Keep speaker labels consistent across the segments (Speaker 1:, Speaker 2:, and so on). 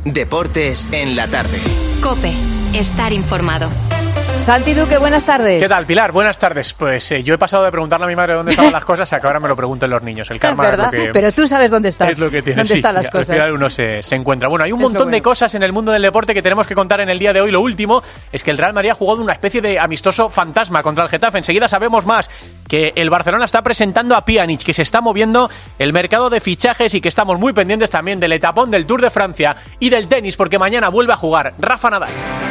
Speaker 1: Deportes en la tarde.
Speaker 2: COPE. Estar informado.
Speaker 3: Santi Duque, buenas tardes.
Speaker 4: ¿Qué tal, Pilar? Buenas tardes. Pues yo he pasado de preguntarle a mi madre dónde estaban las cosas a que ahora me lo pregunten los niños. El karma
Speaker 3: es verdad,
Speaker 4: es lo que...
Speaker 3: Pero tú sabes dónde estás.
Speaker 4: Es lo que tiene.
Speaker 3: ¿Dónde están las cosas?
Speaker 4: Al final uno se encuentra. Bueno, hay un montón de cosas en el mundo del deporte que tenemos que contar en el día de hoy. Lo último es que el Real Madrid ha jugado una especie de amistoso fantasma contra el Getafe. Enseguida sabemos más, que el Barcelona está presentando a Pjanic, que se está moviendo el mercado de fichajes y que estamos muy pendientes también del etapón del Tour de Francia y del tenis, porque mañana vuelve a jugar Rafa Nadal.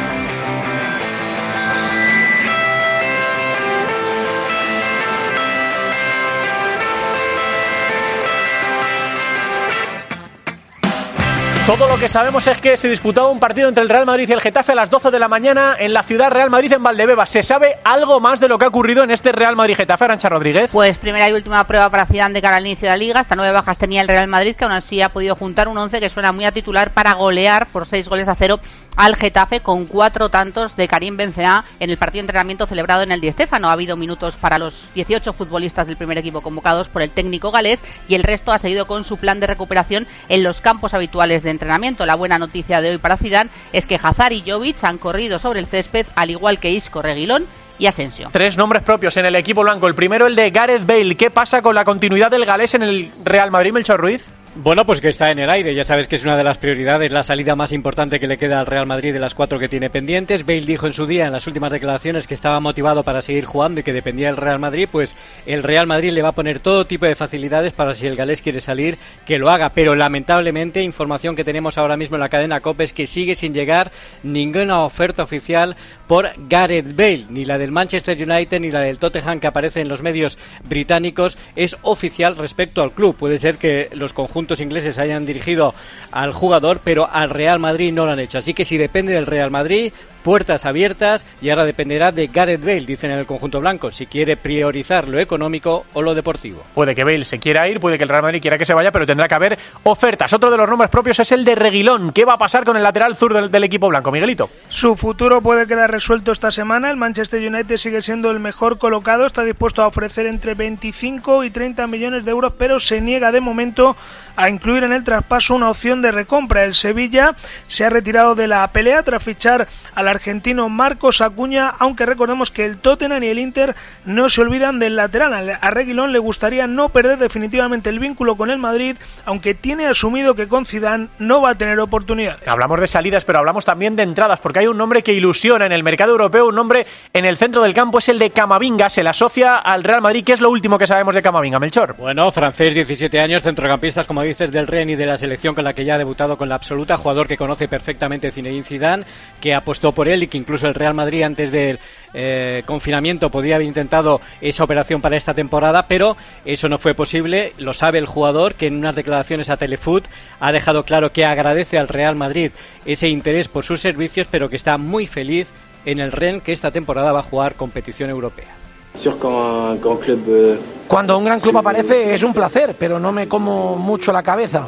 Speaker 4: Todo lo que sabemos es que se disputaba un partido entre el Real Madrid y el Getafe a las 12 de la mañana en la ciudad Real Madrid en Valdebebas. ¿Se sabe algo más de lo que ha ocurrido en este Real Madrid-Getafe, Arantxa Rodríguez?
Speaker 5: Pues primera y última prueba para Zidane de cara al inicio de la Liga. Hasta 9 bajas tenía el Real Madrid, que aún así ha podido juntar un 11 que suena muy a titular para golear por 6-0 al Getafe, con 4 tantos de Karim Benzema en el partido de entrenamiento celebrado en el Di Stéfano. Ha habido minutos para los 18 futbolistas del primer equipo convocados por el técnico galés, y el resto ha seguido con su plan de recuperación en los campos habituales de entrenamiento. La buena noticia de hoy para Zidane es que Hazard y Jovic han corrido sobre el césped, al igual que Isco, Reguilón y Asensio. 3 nombres propios en el equipo blanco. El primero, el de Gareth Bale. ¿Qué pasa con la continuidad del galés en el Real Madrid, Melchor Ruiz?
Speaker 6: Bueno, pues que está en el aire. Ya sabes que es una de las prioridades, la salida más importante que le queda al Real Madrid de las 4 que tiene pendientes. Bale dijo en su día, en las últimas declaraciones, que estaba motivado para seguir jugando y que dependía del Real Madrid. Pues el Real Madrid le va a poner todo tipo de facilidades para, si el galés quiere salir, que lo haga. Pero lamentablemente, información que tenemos ahora mismo en la cadena COPE es que sigue sin llegar ninguna oferta oficial por Gareth Bale. Ni la del Manchester United ni la del Tottenham, que aparece en los medios británicos, es oficial respecto al club. Puede ser que los conjuntos ingleses hayan dirigido al jugador, pero al Real Madrid no lo han hecho. Así que si depende del Real Madrid, puertas abiertas, y ahora dependerá de Gareth Bale, dicen en el conjunto blanco, si quiere priorizar lo económico o lo deportivo.
Speaker 4: Puede que Bale se quiera ir, puede que el Real Madrid quiera que se vaya, pero tendrá que haber ofertas. Otro de los nombres propios es el de Reguilón. ¿Qué va a pasar con el lateral zurdo del equipo blanco, Miguelito?
Speaker 7: Su futuro puede quedar resuelto esta semana. El Manchester United sigue siendo el mejor colocado, está dispuesto a ofrecer entre 25 y 30 millones de euros, pero se niega de momento a incluir en el traspaso una opción de recompra. El Sevilla se ha retirado de la pelea tras fichar al argentino Marcos Acuña, aunque recordemos que el Tottenham y el Inter no se olvidan del lateral. A Reguilón le gustaría no perder definitivamente el vínculo con el Madrid, aunque tiene asumido que con Zidane no va a tener oportunidades.
Speaker 4: Hablamos de salidas, pero hablamos también de entradas, porque hay un nombre que ilusiona en el mercado europeo, un nombre en el centro del campo, es el de Camavinga. Se le asocia al Real Madrid. ¿Qué es lo último que sabemos de Camavinga, Melchor?
Speaker 6: Bueno, francés, 17 años, centrocampistas, como dices, del Rennes y de la selección con la que ya ha debutado con la absoluta, jugador que conoce perfectamente Zinedine Zidane, que apostó por él y que incluso el Real Madrid antes del confinamiento podía haber intentado esa operación para esta temporada, pero eso no fue posible. Lo sabe el jugador, que en unas declaraciones a Telefoot ha dejado claro que agradece al Real Madrid ese interés por sus servicios, pero que está muy feliz en el Rennes, que esta temporada va a jugar competición europea.
Speaker 8: Cuando un gran club aparece es un placer, pero no me como mucho la cabeza.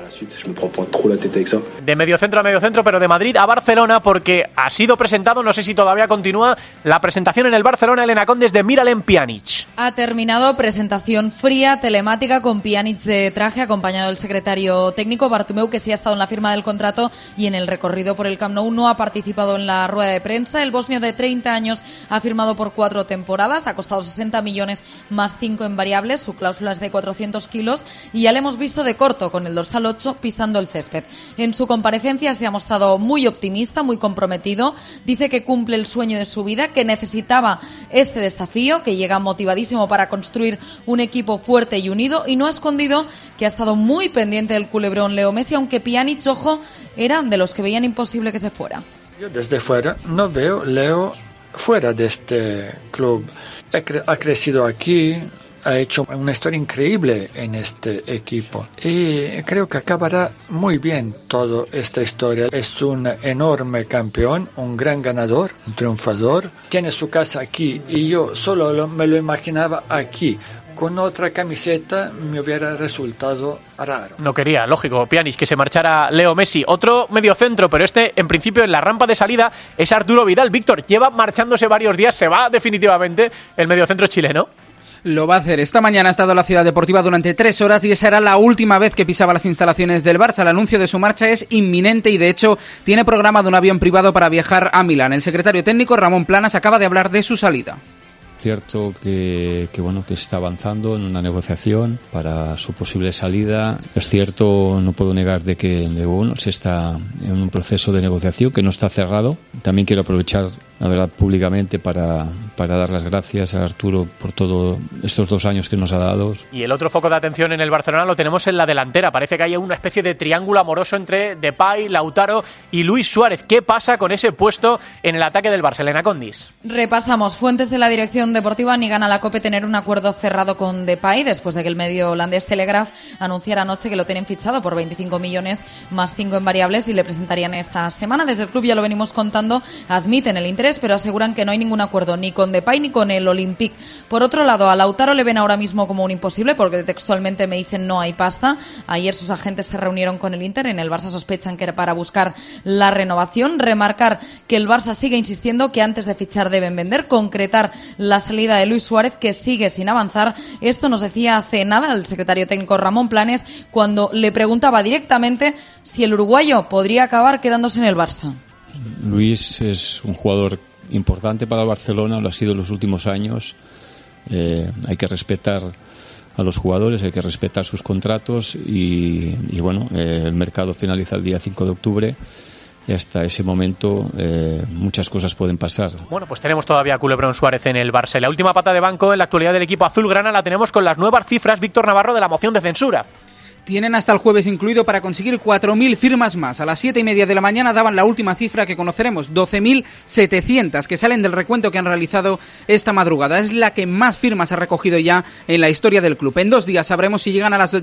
Speaker 4: De mediocentro a mediocentro, pero de Madrid a Barcelona, porque ha sido presentado, no sé si todavía continúa, la presentación en el Barcelona, Elena Condes, de Miralem Pjanic.
Speaker 9: Ha terminado, presentación fría, telemática, con Pjanic de traje, acompañado del secretario técnico Bartomeu, que sí ha estado en la firma del contrato y en el recorrido por el Camp Nou. No ha participado en la rueda de prensa. El bosnio de 30 años ha firmado por 4 temporadas, ha costado 60 millones más 5 en variables, su cláusula es de 400 kilos y ya le hemos visto de corto con el dorsal 8 pisando el césped. En su comparecencia se ha mostrado muy optimista, muy comprometido, dice que cumple el sueño de su vida, que necesitaba este desafío, que llega motivadísimo para construir un equipo fuerte y unido, y no ha escondido que ha estado muy pendiente del culebrón Leo Messi, aunque Pjanic, ojo, era de los que veían imposible que se fuera.
Speaker 10: Yo desde fuera no veo Leo fuera de este club. Ha crecido aquí, ha hecho una historia increíble en este equipo y creo que acabará muy bien toda esta historia. Es un enorme campeón, un gran ganador, un triunfador. Tiene su casa aquí y yo solo me lo imaginaba aquí. Con otra camiseta me hubiera resultado raro.
Speaker 4: No quería, lógico, Pjanic, que se marchara Leo Messi. Otro mediocentro, pero este, en principio, en la rampa de salida, es Arturo Vidal. Víctor, lleva marchándose varios días, ¿se va definitivamente el mediocentro chileno?
Speaker 11: lo va a hacer. Esta mañana ha estado en la Ciudad Deportiva durante 3 horas y esa era la última vez que pisaba las instalaciones del Barça. El anuncio de su marcha es inminente y de hecho tiene programado un avión privado para viajar a Milán. El secretario técnico Ramón Planas acaba de hablar de su salida.
Speaker 12: Cierto que está avanzando en una negociación para su posible salida. Es cierto, no puedo negar de que se está en un proceso de negociación que no está cerrado. También quiero aprovechar, la verdad, públicamente para dar las gracias a Arturo por todos estos 2 años que nos ha dado.
Speaker 4: Y el otro foco de atención en el Barcelona lo tenemos en la delantera. Parece que hay una especie de triángulo amoroso entre Depay, Lautaro y Luis Suárez. ¿Qué pasa con ese puesto en el ataque del Barça? Elena Condis.
Speaker 9: Repasamos. Fuentes de la dirección deportiva niegan a la COPE tener un acuerdo cerrado con Depay después de que el medio holandés Telegraph anunciara anoche que lo tienen fichado por 25 millones más 5 en variables y le presentarían esta semana. Desde el club, ya lo venimos contando, admiten el interés, pero aseguran que no hay ningún acuerdo ni con Depay ni con el Olympique. Por otro lado, a Lautaro le ven ahora mismo como un imposible porque textualmente me dicen no hay pasta. Ayer sus agentes se reunieron con el Inter. En el Barça sospechan que era para buscar la renovación. Remarcar que el Barça sigue insistiendo que antes de fichar deben vender. Concretar la salida de Luis Suárez, que sigue sin avanzar. Esto nos decía hace nada el secretario técnico Ramón Planes cuando le preguntaba directamente si el uruguayo podría acabar quedándose en el Barça.
Speaker 12: Luis es un jugador importante para el Barcelona, lo ha sido en los últimos años. Hay que respetar a los jugadores, hay que respetar sus contratos y el mercado finaliza el día 5 de octubre. Y hasta ese momento muchas cosas pueden pasar.
Speaker 4: Bueno, pues tenemos todavía a Culebrón Suárez en el Barça. La última pata de banco en la actualidad del equipo azulgrana la tenemos con las nuevas cifras, Víctor Navarro, de la moción de censura.
Speaker 11: Tienen hasta el jueves incluido para conseguir 4.000 firmas más. A las 7:30 de la mañana daban la última cifra que conoceremos, 12.700, que salen del recuento que han realizado esta madrugada. Es la que más firmas ha recogido ya en la historia del club. En 2 días sabremos si llegan a las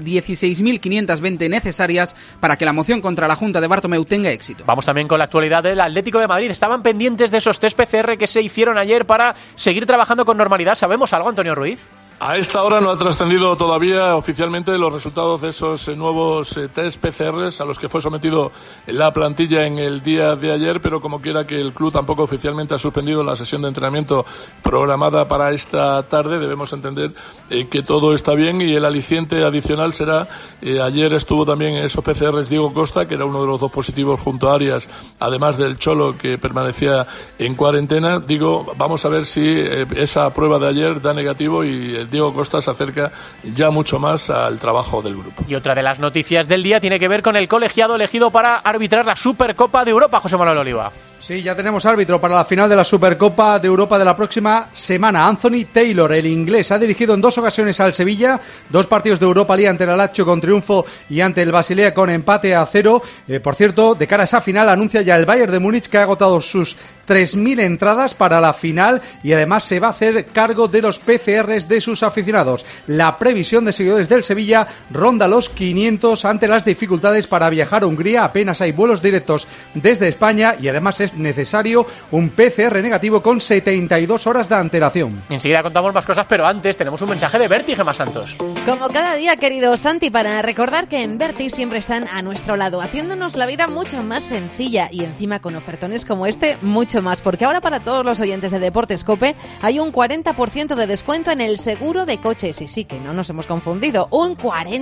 Speaker 11: 16.520 necesarias para que la moción contra la Junta de Bartomeu tenga éxito.
Speaker 4: Vamos también con la actualidad del Atlético de Madrid. Estaban pendientes de esos test PCR que se hicieron ayer para seguir trabajando con normalidad. ¿Sabemos algo, Antonio Ruiz?
Speaker 13: A esta hora no ha trascendido todavía oficialmente los resultados de esos nuevos test PCRs a los que fue sometido la plantilla en el día de ayer, pero como quiera que el club tampoco oficialmente ha suspendido la sesión de entrenamiento programada para esta tarde. Debemos entender que todo está bien y el aliciente adicional será, ayer estuvo también en esos PCRs Diego Costa, que era uno de los 2 positivos junto a Arias, además del Cholo que permanecía en cuarentena. Vamos a ver si esa prueba de ayer da negativo y el Diego Costa se acerca ya mucho más al trabajo del grupo.
Speaker 4: Y otra de las noticias del día tiene que ver con el colegiado elegido para arbitrar la Supercopa de Europa, José Manuel Oliva.
Speaker 14: Sí, ya tenemos árbitro para la final de la Supercopa de Europa de la próxima semana. Anthony Taylor, el inglés, ha dirigido en 2 ocasiones al Sevilla, 2 partidos de Europa League ante el Lazio con triunfo y ante el Basilea con empate a 0. Por cierto, de cara a esa final anuncia ya el Bayern de Múnich que ha agotado sus 3.000 entradas para la final y además se va a hacer cargo de los PCRs de sus aficionados. La previsión de seguidores del Sevilla ronda los 500 ante las dificultades para viajar a Hungría. Apenas hay vuelos directos desde España y además es necesario un PCR negativo con 72 horas de antelación.
Speaker 4: Enseguida contamos más cosas, pero antes tenemos un mensaje de Berti, Gemma Santos.
Speaker 15: Como cada día, querido Santi, para recordar que en Berti siempre están a nuestro lado, haciéndonos la vida mucho más sencilla y encima con ofertones como este, mucho más, porque ahora para todos los oyentes de Deportes COPE hay un 40% de descuento en el seguro de coches. Y sí, que no nos hemos confundido, un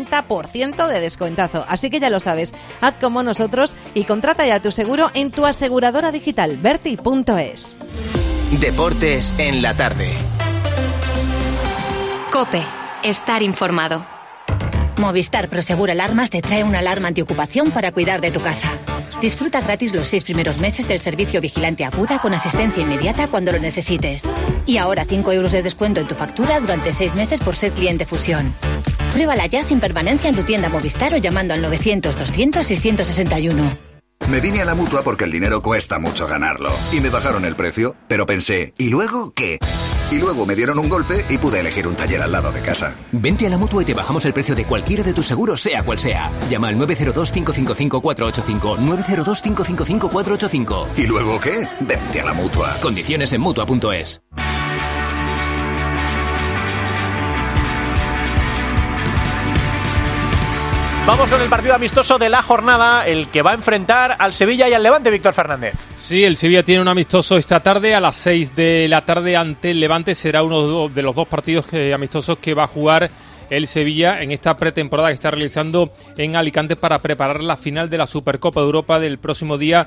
Speaker 15: 40% de descuentazo. Así que ya lo sabes, haz como nosotros y contrata ya tu seguro en tu aseguradora digital, berti.es.
Speaker 1: Deportes en la tarde.
Speaker 2: COPE. Estar informado.
Speaker 16: Movistar Prosegur Alarmas te trae una alarma antiocupación para cuidar de tu casa. Disfruta gratis los 6 primeros meses del servicio Vigilante Aguda con asistencia inmediata cuando lo necesites. Y ahora 5 euros de descuento en tu factura durante 6 meses por ser cliente Fusión. Pruébala ya sin permanencia en tu tienda Movistar o llamando al 900-200-661.
Speaker 17: Me vine a la Mutua porque el dinero cuesta mucho ganarlo. Y me bajaron el precio, pero pensé, ¿y luego qué? Y luego me dieron un golpe y pude elegir un taller al lado de casa.
Speaker 18: Vente a la Mutua y te bajamos el precio de cualquiera de tus seguros, sea cual sea. Llama al 902-555-485. 902-555-485.
Speaker 17: ¿Y luego qué? Vente a la Mutua.
Speaker 18: Condiciones en Mutua.es.
Speaker 4: Vamos con el partido amistoso de la jornada, el que va a enfrentar al Sevilla y al Levante, Víctor Fernández.
Speaker 19: Sí, el Sevilla tiene un amistoso esta tarde a las 6 de la tarde ante el Levante. Será uno de los dos partidos amistosos que va a jugar el Sevilla en esta pretemporada que está realizando en Alicante para preparar la final de la Supercopa de Europa del próximo día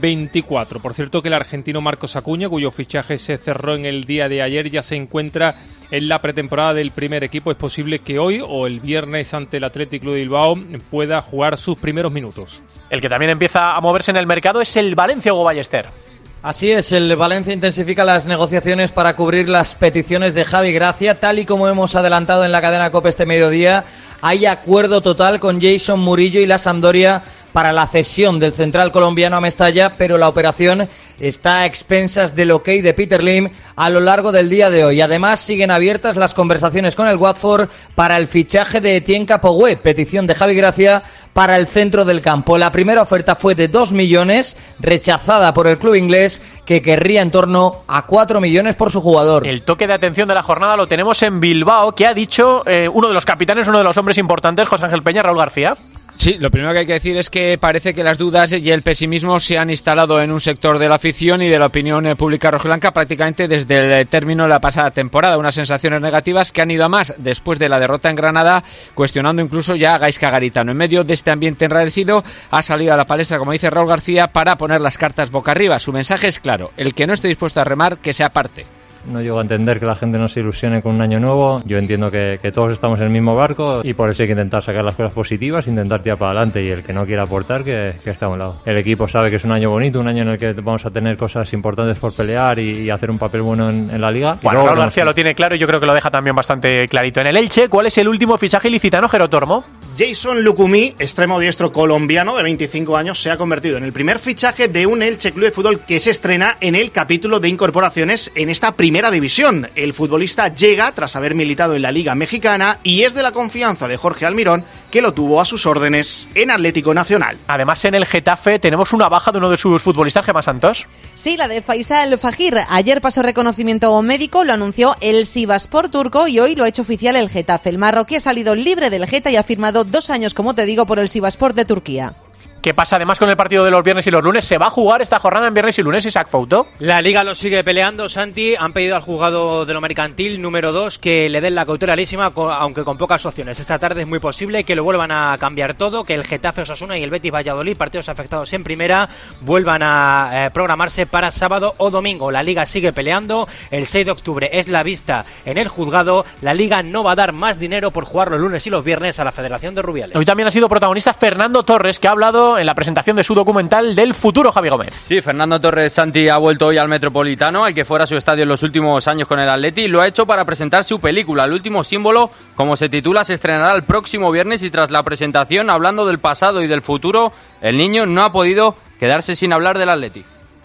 Speaker 19: 24. Por cierto que el argentino Marcos Acuña, cuyo fichaje se cerró en el día de ayer, ya se encuentra en la pretemporada del primer equipo. Es posible que hoy o el viernes ante el Athletic Club de Bilbao pueda jugar sus primeros minutos.
Speaker 4: El que también empieza a moverse en el mercado es el Valencia, Hugo Ballester.
Speaker 20: Así es, el Valencia intensifica las negociaciones para cubrir las peticiones de Javi Gracia. Tal y como hemos adelantado en la cadena COPE este mediodía, hay acuerdo total con Jason Murillo y la Sampdoria para la cesión del central colombiano a Mestalla, pero la operación está a expensas del ok de Peter Lim a lo largo del día de hoy. Además, siguen abiertas las conversaciones con el Watford para el fichaje de Etienne Capoue, petición de Javi Gracia para el centro del campo. La primera oferta fue de 2 millones, rechazada por el club inglés, que querría en torno a 4 millones por su jugador.
Speaker 4: El toque de atención de la jornada lo tenemos en Bilbao, que ha dicho uno de los capitanes, uno de los hombres importantes, José Ángel Peña, Raúl García.
Speaker 21: Sí, lo primero que hay que decir es que parece que las dudas y el pesimismo se han instalado en un sector de la afición y de la opinión pública rojiblanca prácticamente desde el término de la pasada temporada. Unas sensaciones negativas que han ido a más después de la derrota en Granada, cuestionando incluso ya a Gaizka Garitano. En medio de este ambiente enrarecido ha salido a la palestra, como dice Raúl García, para poner las cartas boca arriba. Su mensaje es claro: el que no esté dispuesto a remar, que se aparte.
Speaker 22: No llego a entender que la gente no se ilusione con un año nuevo. Yo entiendo que todos estamos en el mismo barco y por eso hay que intentar sacar las cosas positivas, intentar tirar para adelante, y el que no quiera aportar, que esté a un lado. El equipo sabe que es un año bonito, un año en el que vamos a tener cosas importantes por pelear y hacer un papel bueno en la Liga.
Speaker 4: Bueno, Raúl García lo tiene claro y yo creo que lo deja también bastante clarito. En el Elche, ¿cuál es el último fichaje ilicitano, Jero Tormo?
Speaker 23: Jason Lucumí, extremo diestro colombiano de 25 años, se ha convertido en el primer fichaje de un Elche Club de Fútbol que se estrena en el capítulo de incorporaciones en esta primera división. El futbolista llega tras haber militado en la Liga Mexicana y es de la confianza de Jorge Almirón, que lo tuvo a sus órdenes en Atlético Nacional.
Speaker 4: Además, en el Getafe tenemos una baja de uno de sus futbolistas, Gemma Santos.
Speaker 15: Sí, la de Faisal Fajir. Ayer pasó reconocimiento médico, lo anunció el Sivasspor turco y hoy lo ha hecho oficial el Getafe. El marroquí ha salido libre del Geta y ha firmado 2 años, como te digo, por el Sivasspor de Turquía.
Speaker 4: ¿Qué pasa además con el partido de los viernes y los lunes? ¿Se va a jugar esta jornada en viernes y lunes, Isaac Fouto?
Speaker 24: La Liga lo sigue peleando, Santi. Han pedido al juzgado de lo mercantil número 2 que le den la cautelalísima, aunque con pocas opciones. Esta tarde es muy posible que lo vuelvan a cambiar todo, que el Getafe Osasuna y el Betis Valladolid, partidos afectados en primera, vuelvan a programarse para sábado o domingo. La Liga sigue peleando. El 6 de octubre es la vista en el juzgado. La Liga no va a dar más dinero por jugar los lunes y los viernes a la Federación de Rubiales.
Speaker 4: Hoy también ha sido protagonista Fernando Torres, que ha hablado en la presentación de su documental del futuro Javi Gómez.
Speaker 25: Sí, Fernando Torres, Santi, ha vuelto hoy al Metropolitano, al que fuera su estadio en los últimos años con el Atleti, y lo ha hecho para presentar su película. El último símbolo, como se titula, se estrenará el próximo viernes, y tras la presentación, hablando del pasado y del futuro, el niño no ha podido quedarse sin hablar del Atleti.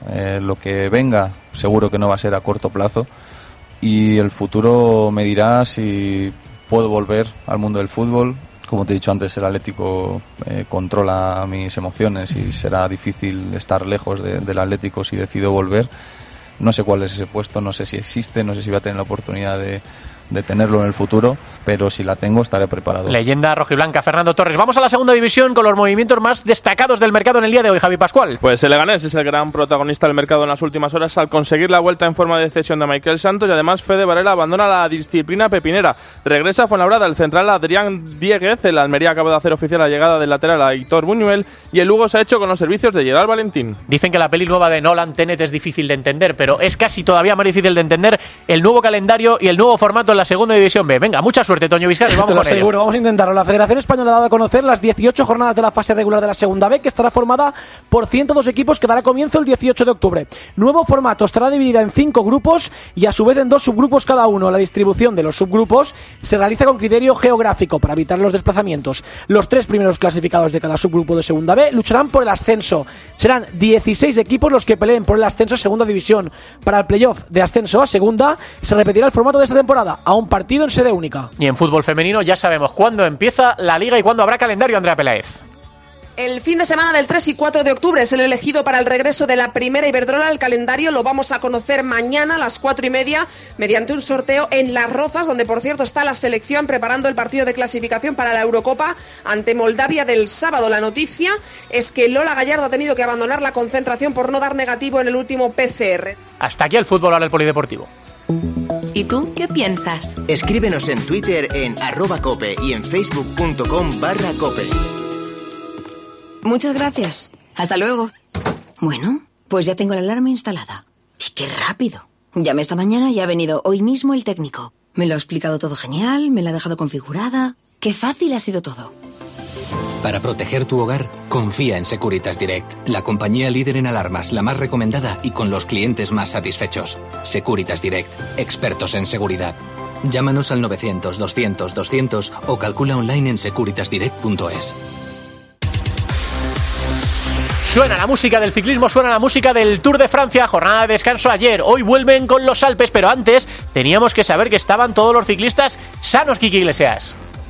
Speaker 26: Lo que venga seguro que no va a ser a corto plazo, y el futuro me dirá si puedo volver al mundo del fútbol. Como te he dicho antes, el Atlético controla mis emociones y será difícil estar lejos del Atlético si decido volver. No sé cuál es ese puesto, no sé si existe, no sé si voy a tener la oportunidad de tenerlo en el futuro, pero si la tengo estaré preparado.
Speaker 4: Leyenda rojiblanca, Fernando Torres. Vamos a la segunda división con los movimientos más destacados del mercado en el día de hoy, Javi Pascual.
Speaker 27: Pues el Leganés es el gran protagonista del mercado en las últimas horas al conseguir la vuelta en forma de cesión de Michael Santos, y además Fede Varela abandona la disciplina pepinera. Regresa a Fuenlabrada el central Adrián Dieguez. El Almería acaba de hacer oficial la llegada del lateral a Aitor Buñuel, y el Lugo se ha hecho con los servicios de Gerard Valentín.
Speaker 4: Dicen que la peli nueva de Nolan, Tenet, es difícil de entender, pero es casi todavía más difícil de entender el nuevo calendario y el nuevo formato en la segunda división B. Venga, mucha suerte, Toño Vizcarra, vamos con ello.
Speaker 8: Vamos a intentarlo. La Federación Española ha dado a conocer las 18 jornadas de la fase regular de la segunda B, que estará formada por 102 equipos, que dará comienzo el 18 de octubre. Nuevo formato, estará dividida en 5 grupos y a su vez en 2 subgrupos cada uno. La distribución de los subgrupos se realiza con criterio geográfico para evitar los desplazamientos. Los 3 primeros clasificados de cada subgrupo de segunda B lucharán por el ascenso. Serán 16 equipos los que peleen por el ascenso a segunda división. Para el playoff de ascenso a segunda se repetirá el formato de esta temporada, a un partido en sede única.
Speaker 4: Y en fútbol femenino ya sabemos cuándo empieza la Liga y cuándo habrá calendario, Andrea Peláez.
Speaker 3: El fin de semana del 3 y 4 de octubre es el elegido para el regreso de la primera Iberdrola. El calendario lo vamos a conocer mañana a las 4:30 mediante un sorteo en Las Rozas, donde por cierto está la selección preparando el partido de clasificación para la Eurocopa ante Moldavia del sábado. La noticia es que Lola Gallardo ha tenido que abandonar la concentración por no dar negativo en el último PCR.
Speaker 4: Hasta aquí el fútbol, ahora el polideportivo.
Speaker 2: ¿Y tú qué piensas?
Speaker 1: Escríbenos en Twitter en @cope y en facebook.com/cope.
Speaker 5: Muchas gracias. Hasta luego. Bueno, pues ya tengo la alarma instalada. ¡Y qué rápido! Llamé esta mañana y ha venido hoy mismo el técnico. Me lo ha explicado todo genial, me la ha dejado configurada. ¡Qué fácil ha sido todo!
Speaker 18: Para proteger tu hogar, confía en Securitas Direct, la compañía líder en alarmas, la más recomendada y con los clientes más satisfechos. Securitas Direct, expertos en seguridad. Llámanos al 900-200-200 o calcula online en securitasdirect.es.
Speaker 4: Suena la música del ciclismo, suena la música del Tour de Francia, jornada de descanso ayer, hoy vuelven con los Alpes, pero antes teníamos que saber que estaban todos los ciclistas sanos, Quique Iglesias.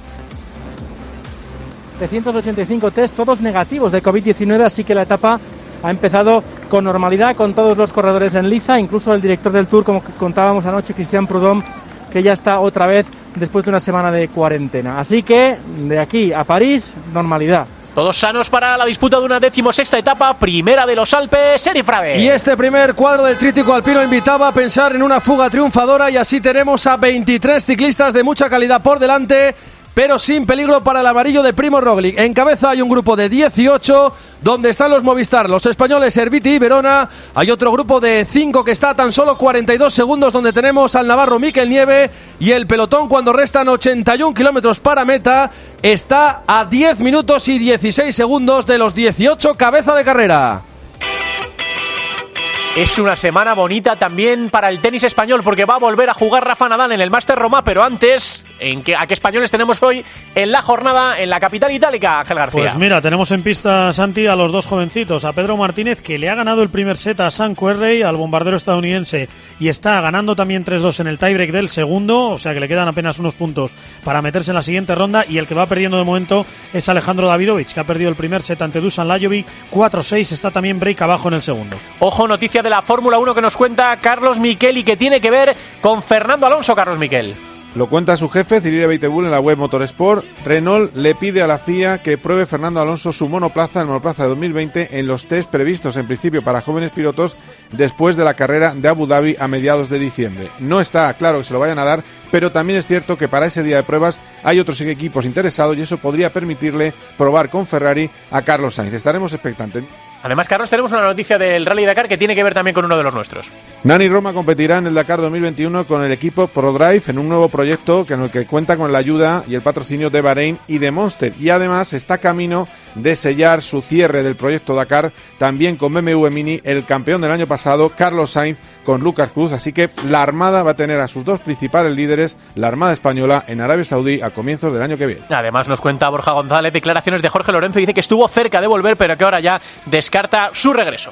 Speaker 8: 385 test, todos negativos de COVID-19, así que la etapa ha empezado con normalidad, con todos los corredores en liza, incluso el director del Tour, como contábamos anoche, Christian Prudhomme, que ya está otra vez después de una semana de cuarentena. Así que de aquí a París, normalidad.
Speaker 4: Todos sanos para la disputa de una 16ª etapa, primera de los Alpes, Sergi Frave.
Speaker 6: Y este primer cuadro del tríptico alpino invitaba a pensar en una fuga triunfadora y así tenemos a 23 ciclistas de mucha calidad por delante, pero sin peligro para el amarillo de Primo Roglic. En cabeza hay un grupo de 18, donde están los Movistar, los españoles Herbiti y Verona. Hay otro grupo de 5 que está a tan solo 42 segundos, donde tenemos al navarro Mikel Nieve. Y el pelotón, cuando restan 81 kilómetros para meta, está a 10 minutos y 16 segundos de los 18 cabeza de carrera.
Speaker 4: Es una semana bonita también para el tenis español, porque va a volver a jugar Rafa Nadal en el Máster Roma, pero antes, ¿a qué españoles tenemos hoy en la jornada en la capital itálica, Ángel García?
Speaker 7: Pues mira, tenemos en pista, Santi, a los dos jovencitos, a Pedro Martínez, que le ha ganado el primer set a Sam Querrey, al bombardero estadounidense, y está ganando también 3-2 en el tiebreak del segundo, o sea que le quedan apenas unos puntos para meterse en la siguiente ronda, y el que va perdiendo de momento es Alejandro Davidovich, que ha perdido el primer set ante Dusan Lajovic, 4-6, está también break abajo en el segundo.
Speaker 4: Ojo, noticia de la Fórmula 1 que nos cuenta Carlos Miquel y que tiene que ver con Fernando Alonso. Carlos Miquel.
Speaker 9: Lo cuenta su jefe, Cyril Abiteboul, en la web Motorsport. Renault le pide a la FIA que pruebe Fernando Alonso su monoplaza, el monoplaza de 2020, en los test previstos en principio para jóvenes pilotos después de la carrera de Abu Dhabi a mediados de diciembre. No está claro que se lo vayan a dar, pero también es cierto que para ese día de pruebas hay otros equipos interesados y eso podría permitirle probar con Ferrari a Carlos Sainz. Estaremos expectantes.
Speaker 4: Además, Carlos, tenemos una noticia del Rally Dakar que tiene que ver también con uno de los nuestros.
Speaker 9: Nani Roma competirá en el Dakar 2021 con el equipo ProDrive en un nuevo proyecto en el que cuenta con la ayuda y el patrocinio de Bahrein y de Monster. Y además está camino de sellar su cierre del proyecto Dakar también con BMW Mini, el campeón del año pasado, Carlos Sainz, con Lucas Cruz. Así que la Armada va a tener a sus dos principales líderes, la Armada Española, en Arabia Saudí a comienzos del año que viene.
Speaker 4: Además nos cuenta Borja González declaraciones de Jorge Lorenzo, dice que estuvo cerca de volver, pero que ahora ya descarta su regreso.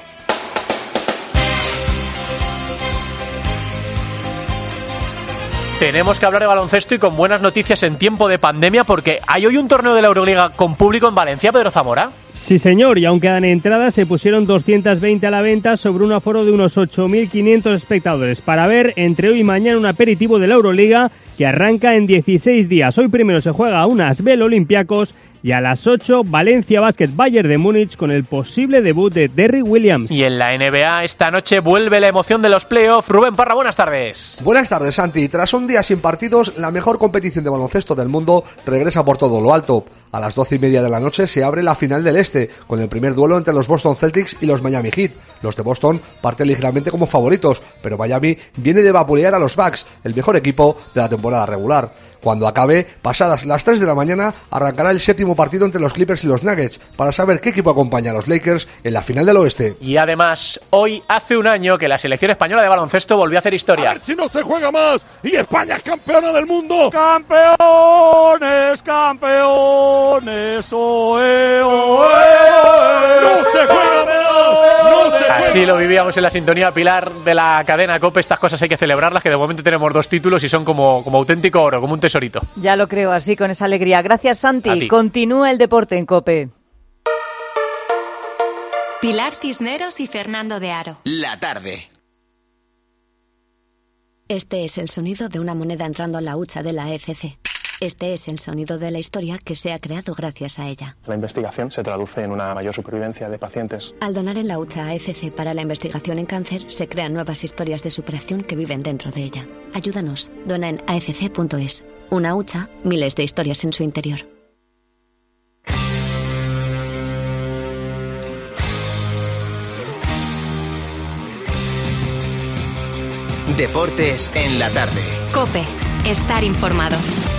Speaker 4: Tenemos que hablar de baloncesto y con buenas noticias en tiempo de pandemia, porque hay hoy un torneo de la Euroliga con público en Valencia, Pedro Zamora.
Speaker 10: Sí, señor, y aunque dan entradas, se pusieron 220 a la venta sobre un aforo de unos 8.500 espectadores para ver entre hoy y mañana un aperitivo de la Euroliga que arranca en 16 días. Hoy primero se juega a unas Asvel Olympiacos y a las 8 Valencia Basket Bayern de Múnich con el posible debut de Derrick Williams.
Speaker 4: Y en la NBA esta noche vuelve la emoción de los playoffs. Rubén Parra, buenas tardes.
Speaker 12: Buenas tardes, Santi. Tras un día sin partidos, la mejor competición de baloncesto del mundo regresa por todo lo alto. A las 12:30 de la noche se abre la final del Este, con el primer duelo entre los Boston Celtics y los Miami Heat. Los de Boston parten ligeramente como favoritos, pero Miami viene de vapulear a los Bucks, el mejor equipo de la temporada regular. Cuando acabe, pasadas las 3 de la mañana, arrancará el séptimo partido entre los Clippers y los Nuggets, para saber qué equipo acompaña a los Lakers en la final del Oeste.
Speaker 4: Y además, hoy hace un año que la selección española de baloncesto volvió a hacer historia.
Speaker 28: A ver si no se juega más y España es campeona del mundo. ¡Campeones, campeones! ¡Oe, oe! ¡No se juega más! ¡No se juega!
Speaker 4: Así lo vivíamos en la sintonía, Pilar, de la cadena COPE. Estas cosas hay que celebrarlas, que de momento tenemos 2 títulos y son como auténtico oro, como un tesorito.
Speaker 29: Ya lo creo, así con esa alegría. Gracias, Santi.
Speaker 4: A ti.
Speaker 29: Continúa el deporte en COPE.
Speaker 2: Pilar Cisneros y Fernando de Aro.
Speaker 1: La tarde.
Speaker 11: Este es el sonido de una moneda entrando en la hucha de la ECC. Este es el sonido de la historia que se ha creado gracias a ella.
Speaker 13: La investigación se traduce en una mayor supervivencia de pacientes.
Speaker 11: Al donar en la hucha a ECC para la investigación en cáncer, se crean nuevas historias de superación que viven dentro de ella. Ayúdanos. Dona en aecc.es. Una hucha, miles de historias en su interior.
Speaker 1: Deportes en la tarde.
Speaker 2: COPE. Estar informado.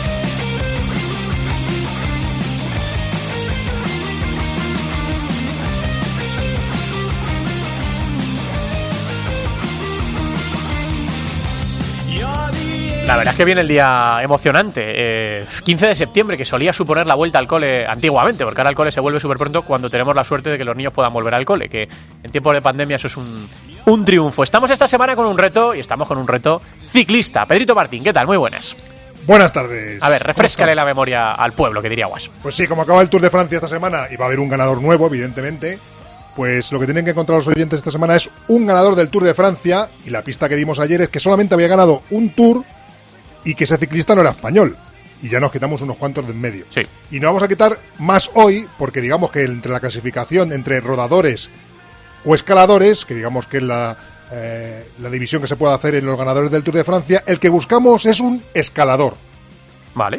Speaker 4: La verdad es que viene el día emocionante, 15 de septiembre, que solía suponer la vuelta al cole antiguamente, porque ahora el cole se vuelve súper pronto cuando tenemos la suerte de que los niños puedan volver al cole, que en tiempos de pandemia eso es un triunfo. Estamos esta semana con un reto, y estamos con un reto ciclista. Pedrito Martín, ¿qué tal? Muy buenas.
Speaker 14: Buenas tardes.
Speaker 4: A ver, refréscale la memoria al pueblo, que diría Guas.
Speaker 14: Pues sí, como acaba el Tour de Francia esta semana y va a haber un ganador nuevo, evidentemente, pues lo que tienen que encontrar los oyentes esta semana es un ganador del Tour de Francia, y la pista que dimos ayer es que solamente había ganado un Tour y que ese ciclista no era español. Y ya nos quitamos unos cuantos de en medio.
Speaker 4: Sí.
Speaker 14: Y no vamos a quitar más hoy, porque digamos que entre la clasificación entre rodadores o escaladores, que digamos que es la división que se puede hacer en los ganadores del Tour de Francia, el que buscamos es un escalador.
Speaker 4: Vale.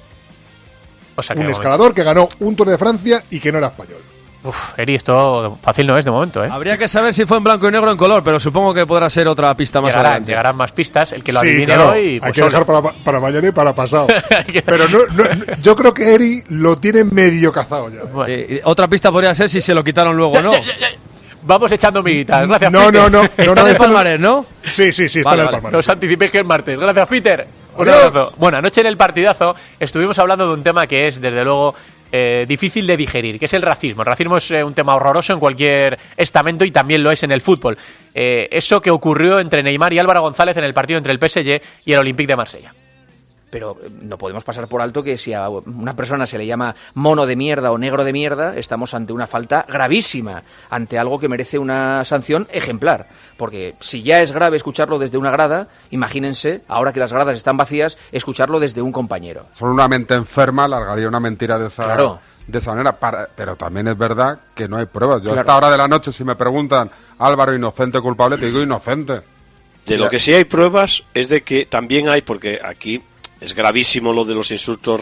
Speaker 4: O sea que
Speaker 14: un escalador que ganó un Tour de Francia y que no era español.
Speaker 4: Uf, Eri, esto fácil no es de momento, ¿eh?
Speaker 6: Habría que saber si fue en blanco y negro o en color, pero supongo que podrá ser otra pista más adelante.
Speaker 4: Llegarán más pistas, el que lo
Speaker 14: Sí,
Speaker 4: adivine
Speaker 14: claro,
Speaker 4: hoy...
Speaker 14: hay que dejar para mañana y para pasado. Pero yo creo que Eri lo tiene medio cazado ya.
Speaker 6: Otra pista podría ser si se lo quitaron luego, ¿no?
Speaker 4: Vamos echando miguitas, gracias,
Speaker 14: No,
Speaker 4: Peter.
Speaker 14: no.
Speaker 6: Está en el palmarés, ¿no?
Speaker 14: Sí, está en el palmarés.
Speaker 4: No os anticipéis que es martes. Gracias, Peter. Un abrazo. Bueno, anoche en el partidazo estuvimos hablando de un tema que es, desde luego, difícil de digerir, que es el racismo. El racismo es un tema horroroso en cualquier estamento y también lo es en el fútbol. Eso que ocurrió entre Neymar y Álvaro González en el partido entre el PSG y el Olympique de Marsella.
Speaker 16: Pero no podemos pasar por alto que si a una persona se le llama mono de mierda o negro de mierda, estamos ante una falta gravísima, ante algo que merece una sanción ejemplar. Porque si ya es grave escucharlo desde una grada, imagínense, ahora que las gradas están vacías, escucharlo desde un compañero.
Speaker 17: Solo una mente enferma largaría una mentira de esa,
Speaker 16: Claro.
Speaker 17: de esa manera. Pero también es verdad que no hay pruebas. Yo
Speaker 16: Claro.
Speaker 17: a esta hora de la noche, si me preguntan, Álvaro, inocente o culpable, te digo inocente.
Speaker 19: De lo que sí hay pruebas es de que también hay, porque aquí es gravísimo lo de los insultos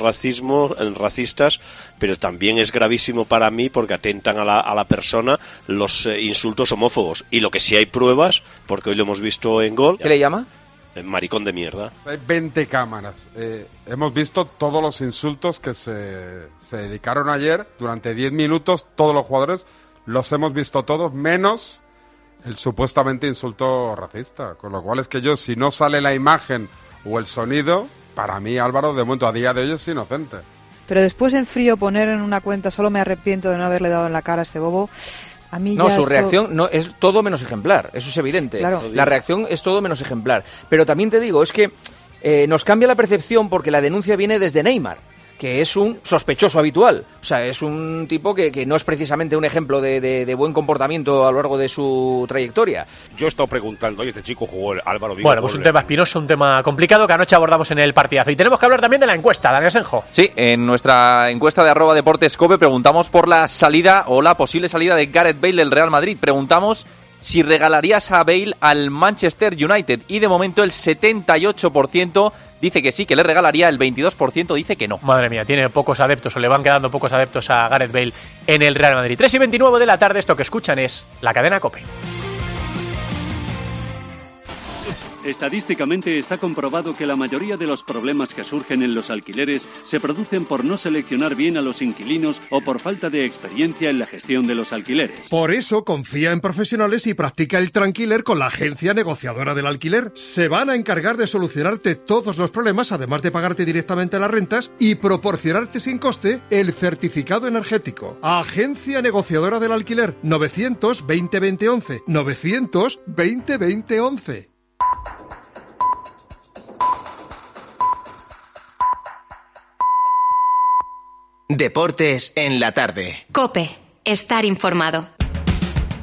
Speaker 19: racistas, pero también es gravísimo para mí porque atentan a la persona los insultos homófobos. Y lo que sí hay pruebas, porque hoy lo hemos visto en Gol.
Speaker 16: ¿Qué le llama?
Speaker 19: Maricón de mierda.
Speaker 17: Hay 20 cámaras. Hemos visto todos los insultos que se dedicaron ayer. Durante 10 minutos, todos los jugadores los hemos visto todos, menos el supuestamente insulto racista. Con lo cual es que yo, si no sale la imagen o el sonido, para mí Álvaro, de momento, a día de hoy es inocente.
Speaker 20: Pero después en frío poner en una cuenta solo me arrepiento de no haberle dado en la cara a este bobo. A mí
Speaker 16: No,
Speaker 20: ya
Speaker 16: su
Speaker 20: esto...
Speaker 16: reacción no es todo menos ejemplar, eso es evidente.
Speaker 20: Claro.
Speaker 16: La reacción es todo menos ejemplar. Pero también te digo, es que nos cambia la percepción porque la denuncia viene desde Neymar, que es un sospechoso habitual. O sea, es un tipo que no es precisamente un ejemplo de buen comportamiento a lo largo de su trayectoria.
Speaker 21: Yo he estado preguntando, oye, este chico jugó el Álvaro.
Speaker 4: Bueno, pues un tema espinoso, un tema complicado que anoche abordamos en el partidazo. Y tenemos que hablar también de la encuesta, Daniel Asenjo.
Speaker 29: Sí, en nuestra encuesta de @deportescope preguntamos por la salida o la posible salida de Gareth Bale del Real Madrid. Preguntamos si regalarías a Bale al Manchester United. Y de momento el 78% dice que sí, que le regalaría, el 22% dice que no.
Speaker 4: Madre mía, tiene pocos adeptos o le van quedando pocos adeptos a Gareth Bale en el Real Madrid. 3:29 de la tarde, esto que escuchan es la cadena COPE.
Speaker 30: Estadísticamente está comprobado que la mayoría de los problemas que surgen en los alquileres se producen por no seleccionar bien a los inquilinos o por falta de experiencia en la gestión de los alquileres.
Speaker 31: Por eso confía en profesionales y practica el Tranquiler con la agencia negociadora del alquiler. Se van a encargar de solucionarte todos los problemas, además de pagarte directamente las rentas y proporcionarte sin coste el certificado energético. Agencia negociadora del alquiler, 920 2011, 920 2011.
Speaker 1: Deportes en la tarde.
Speaker 2: COPE. Estar informado.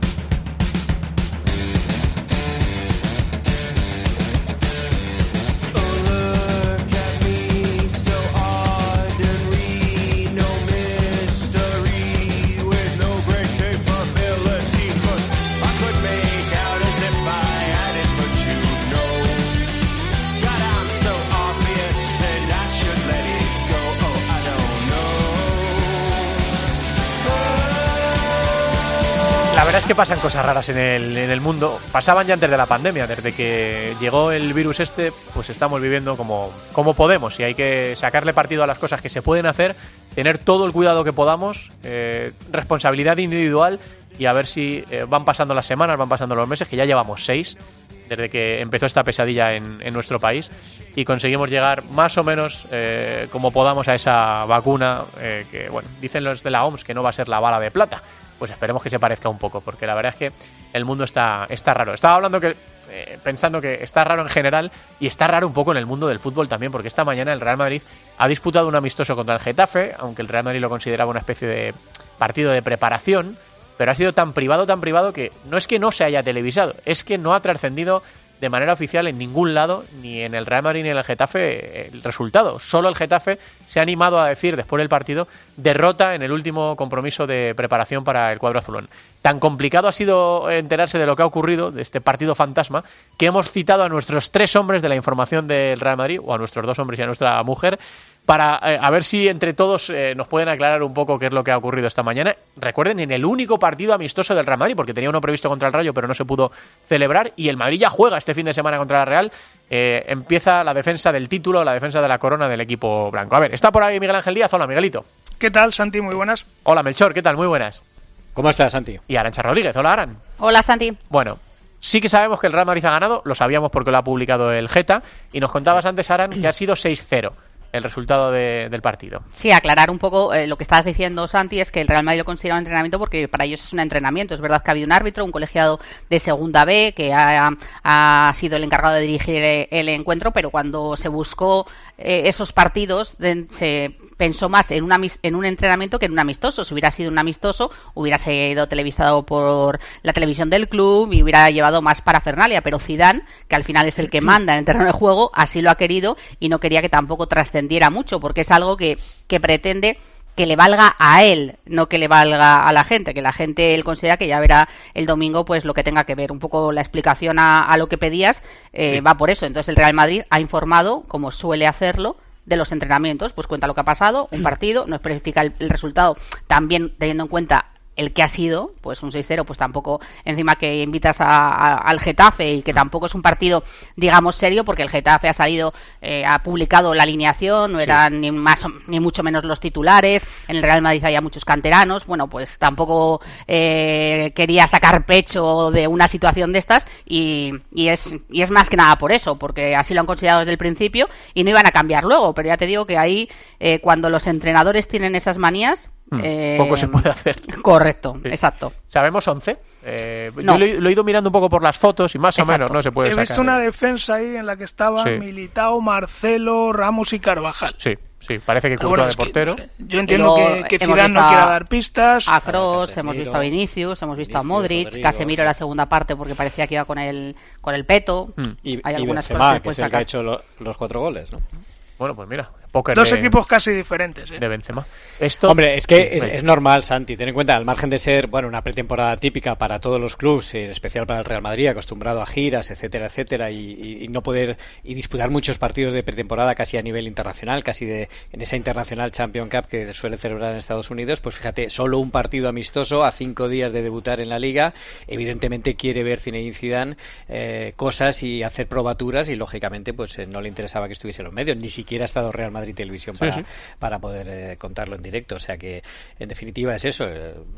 Speaker 4: que pasan cosas raras en el mundo. Pasaban ya antes de la pandemia. Desde que llegó el virus pues estamos viviendo como podemos. Y hay que sacarle partido a las cosas que se pueden hacer, tener todo el cuidado que podamos, responsabilidad individual, y a ver si van pasando las semanas, van pasando los meses, que ya llevamos 6 desde que empezó esta pesadilla en nuestro país, y conseguimos llegar más o menos como podamos a esa vacuna que, bueno, dicen los de la OMS que no va a ser la bala de plata. Pues esperemos que se parezca un poco, porque la verdad es que el mundo está raro. Estaba hablando pensando que está raro en general, y está raro un poco en el mundo del fútbol también, porque esta mañana el Real Madrid ha disputado un amistoso contra el Getafe, aunque el Real Madrid lo consideraba una especie de partido de preparación, pero ha sido tan privado que no es que no se haya televisado, es que no ha trascendido de manera oficial en ningún lado, ni en el Real Madrid ni en el Getafe, el resultado. Solo el Getafe se ha animado a decir después del partido derrota en el último compromiso de preparación para el cuadro azulón. Tan complicado ha sido enterarse de lo que ha ocurrido, de este partido fantasma, que hemos citado a nuestros 3 hombres de la información del Real Madrid, o a nuestros 2 hombres y a nuestra mujer, para a ver si entre todos nos pueden aclarar un poco qué es lo que ha ocurrido esta mañana. Recuerden, en el único partido amistoso del Real Madrid, porque tenía uno previsto contra el Rayo, pero no se pudo celebrar, y el Madrid ya juega este fin de semana contra la Real. Empieza la defensa del título, la defensa de la corona del equipo blanco. A ver, está por ahí Miguel Ángel Díaz. Hola, Miguelito.
Speaker 3: ¿Qué tal, Santi? Muy buenas.
Speaker 4: Hola, Melchor. ¿Qué tal? Muy buenas.
Speaker 5: ¿Cómo estás, Santi?
Speaker 4: Y Arantxa Rodríguez. Hola, Aran.
Speaker 8: Hola, Santi.
Speaker 4: Bueno, sí que sabemos que el Real Madrid ha ganado, lo sabíamos porque lo ha publicado el Geta, y nos contabas antes, Aran, que ha sido 6-0. El resultado del partido.
Speaker 8: Sí, aclarar un poco lo que estabas diciendo, Santi, es que el Real Madrid lo considera un entrenamiento porque para ellos es un entrenamiento. Es verdad que ha habido un árbitro, un colegiado de segunda B, que ha sido el encargado de dirigir el encuentro, pero cuando se buscó esos partidos se pensó más en un entrenamiento que en un amistoso. Si hubiera sido un amistoso, hubiera sido televisado por la televisión del club y hubiera llevado más parafernalia, pero Zidane, que al final es el que manda en el terreno de juego, así lo ha querido y no quería que tampoco trascendiera mucho, porque es algo que pretende que le valga a él, no que le valga a la gente, que la gente él considera que ya verá el domingo pues lo que tenga que ver. Un poco la explicación a lo que pedías va por eso. Entonces el Real Madrid ha informado, como suele hacerlo, de los entrenamientos, pues cuenta lo que ha pasado, un partido, no especifica el resultado, también teniendo en cuenta el que ha sido, pues un 6-0, pues tampoco, encima que invitas al Getafe y que tampoco es un partido, digamos, serio, porque el Getafe ha salido, ha publicado la alineación, no eran ni más ni mucho menos los titulares, en el Real Madrid había muchos canteranos, bueno, pues tampoco quería sacar pecho de una situación de estas y es más que nada por eso, porque así lo han considerado desde el principio y no iban a cambiar luego, pero ya te digo que ahí, cuando los entrenadores tienen esas manías,
Speaker 4: poco se puede hacer.
Speaker 8: Correcto,
Speaker 4: sí.
Speaker 8: Exacto.
Speaker 4: ¿Sabemos 11?
Speaker 8: No.
Speaker 4: Yo lo he ido mirando un poco por las fotos y más
Speaker 8: Exacto.
Speaker 4: o menos no se puede sacar.
Speaker 3: He visto una defensa ahí en la que estaban Militao, Marcelo, Ramos y Carvajal.
Speaker 4: Sí, parece que Courtois de portero.
Speaker 3: No sé. Yo entiendo que Zidane no quiera dar pistas.
Speaker 8: A Kroos, hemos visto a Vinicius, hemos visto a Modric, Rodrigo, Casemiro en la segunda parte porque parecía que iba con el peto.
Speaker 5: Hay algunas Benzema, que es el que ha hecho los 4 goles, ¿no?
Speaker 4: Bueno, pues mira,
Speaker 3: dos equipos casi diferentes,
Speaker 4: de Benzema.
Speaker 5: Hombre, es que es normal, Santi, ten en cuenta, al margen de ser una pretemporada típica para todos los clubes, en especial para el Real Madrid, acostumbrado a giras, etcétera, y no poder disputar muchos partidos de pretemporada casi a nivel internacional, casi en esa Internacional Champions Cup que suele celebrar en Estados Unidos, pues fíjate, solo un partido amistoso a 5 días de debutar en la Liga, evidentemente quiere ver Zinedine Zidane cosas y hacer probaturas, y lógicamente pues no le interesaba que estuviese en los medios, ni siquiera ha estado Real Madrid Televisión para poder contarlo en directo, o sea que en definitiva es eso.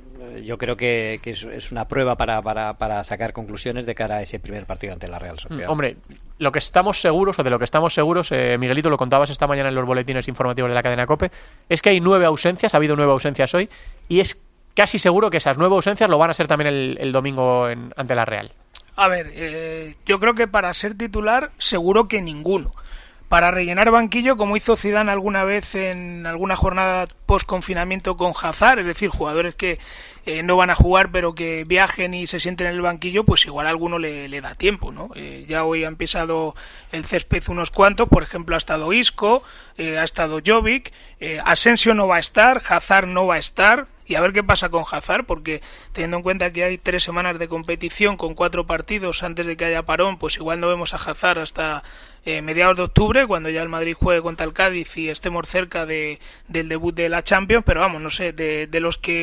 Speaker 5: Yo creo que es una prueba para sacar conclusiones de cara a ese primer partido ante la Real Sociedad.
Speaker 4: Hombre, lo que estamos seguros, o de lo que estamos seguros, Miguelito, lo contabas esta mañana en los boletines informativos de la cadena COPE, es que hay 9 ausencias, ha habido 9 ausencias hoy, y es casi seguro que esas 9 ausencias lo van a ser también el domingo ante la Real.
Speaker 3: A ver, yo creo que para ser titular seguro que ninguno. Para rellenar banquillo, como hizo Zidane alguna vez en alguna jornada post-confinamiento con Hazard, es decir, jugadores que no van a jugar pero que viajen y se sienten en el banquillo, pues igual a alguno le da tiempo, ¿no? Ya hoy ha empezado el césped unos cuantos, por ejemplo ha estado Isco, ha estado Jovic, Asensio no va a estar, Hazard no va a estar, y a ver qué pasa con Hazard, porque teniendo en cuenta que hay 3 semanas de competición con 4 partidos antes de que haya parón, pues igual no vemos a Hazard hasta mediados de octubre, cuando ya el Madrid juegue contra el Cádiz y estemos cerca del debut de la Champions, pero vamos, no sé, de los que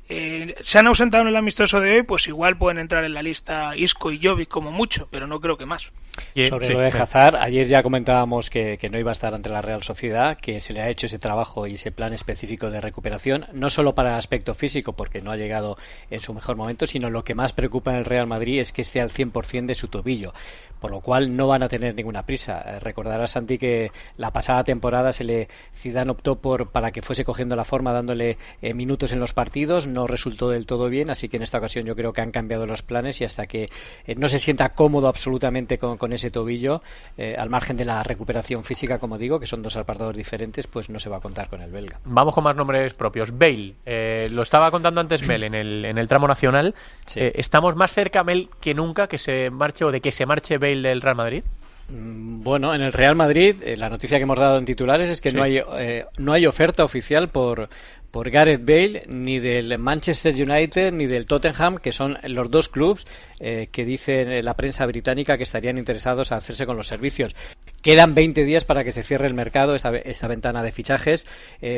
Speaker 3: Se han ausentado en el amistoso de hoy, pues igual pueden entrar en la lista Isco y Jovic como mucho, pero no creo que más.
Speaker 5: Sobre lo de Hazard, ayer ya comentábamos que no iba a estar ante la Real Sociedad, que se le ha hecho ese trabajo y ese plan específico de recuperación, no solo para el aspecto físico, porque no ha llegado en su mejor momento, sino lo que más preocupa en el Real Madrid es que esté al 100% de su tobillo, por lo cual no van a tener ninguna prisa. Recordarás, Santi, que la pasada temporada Zidane optó para que fuese cogiendo la forma, dándole minutos en los partidos, no resultó del todo bien, así que en esta ocasión yo creo que han cambiado los planes y hasta que no se sienta cómodo absolutamente con ese tobillo, al margen de la recuperación física, como digo, que son dos apartados diferentes, pues no se va a contar con el belga.
Speaker 4: Vamos con más nombres propios. Bale, lo estaba contando antes Mel en el tramo nacional. Sí. ¿Estamos más cerca, Mel, que nunca que se marche o de que se marche Bale del Real Madrid?
Speaker 5: Bueno, en el Real Madrid la noticia que hemos dado en titulares es que sí. no hay oferta oficial por Gareth Bale, ni del Manchester United ni del Tottenham, que son los dos clubes que dice la prensa británica que estarían interesados en hacerse con los servicios. Quedan 20 días para que se cierre el mercado, esta ventana de fichajes.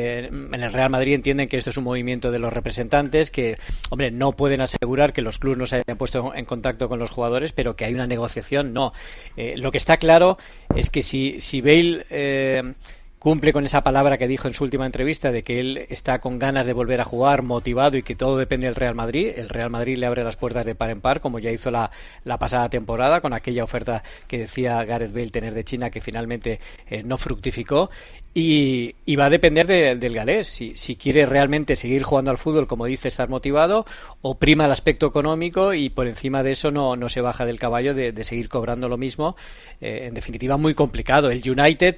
Speaker 5: En el Real Madrid entienden que esto es un movimiento de los representantes, que, hombre, no pueden asegurar que los clubes no se hayan puesto en contacto con los jugadores, pero que hay una negociación, no. Lo que está claro es que si Bale cumple con esa palabra que dijo en su última entrevista de que él está con ganas de volver a jugar, motivado y que todo depende del Real Madrid. El Real Madrid le abre las puertas de par en par, como ya hizo la pasada temporada con aquella oferta que decía Gareth Bale tener de China, que finalmente no fructificó. Y va a depender del galés, si quiere realmente seguir jugando al fútbol, como dice, estar motivado, o prima el aspecto económico y por encima de eso no se baja del caballo de seguir cobrando lo mismo. En definitiva, muy complicado. El United,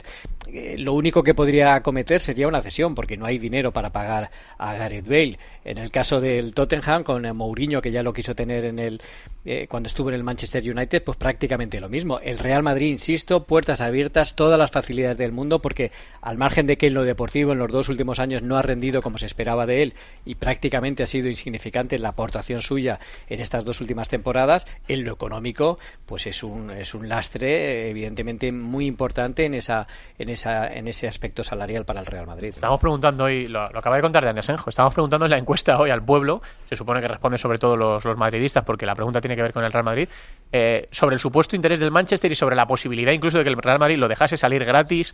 Speaker 5: lo único que podría acometer sería una cesión, porque no hay dinero para pagar a Gareth Bale. En el caso del Tottenham, con Mourinho, que ya lo quiso tener cuando estuvo en el Manchester United, pues prácticamente lo mismo. El Real Madrid, insisto, puertas abiertas, todas las facilidades del mundo, porque al margen de que en lo deportivo en los 2 últimos años no ha rendido como se esperaba de él y prácticamente ha sido insignificante la aportación suya en estas 2 últimas temporadas, en lo económico pues es un lastre evidentemente muy importante en ese aspecto salarial para el Real Madrid.
Speaker 4: Estamos preguntando hoy, lo acaba de contar Dani Asenjo, estamos preguntando en la encuesta hoy al pueblo, se supone que responden sobre todo los madridistas, porque la pregunta tiene que ver con el Real Madrid, sobre el supuesto interés del Manchester y sobre la posibilidad incluso de que el Real Madrid lo dejase salir gratis.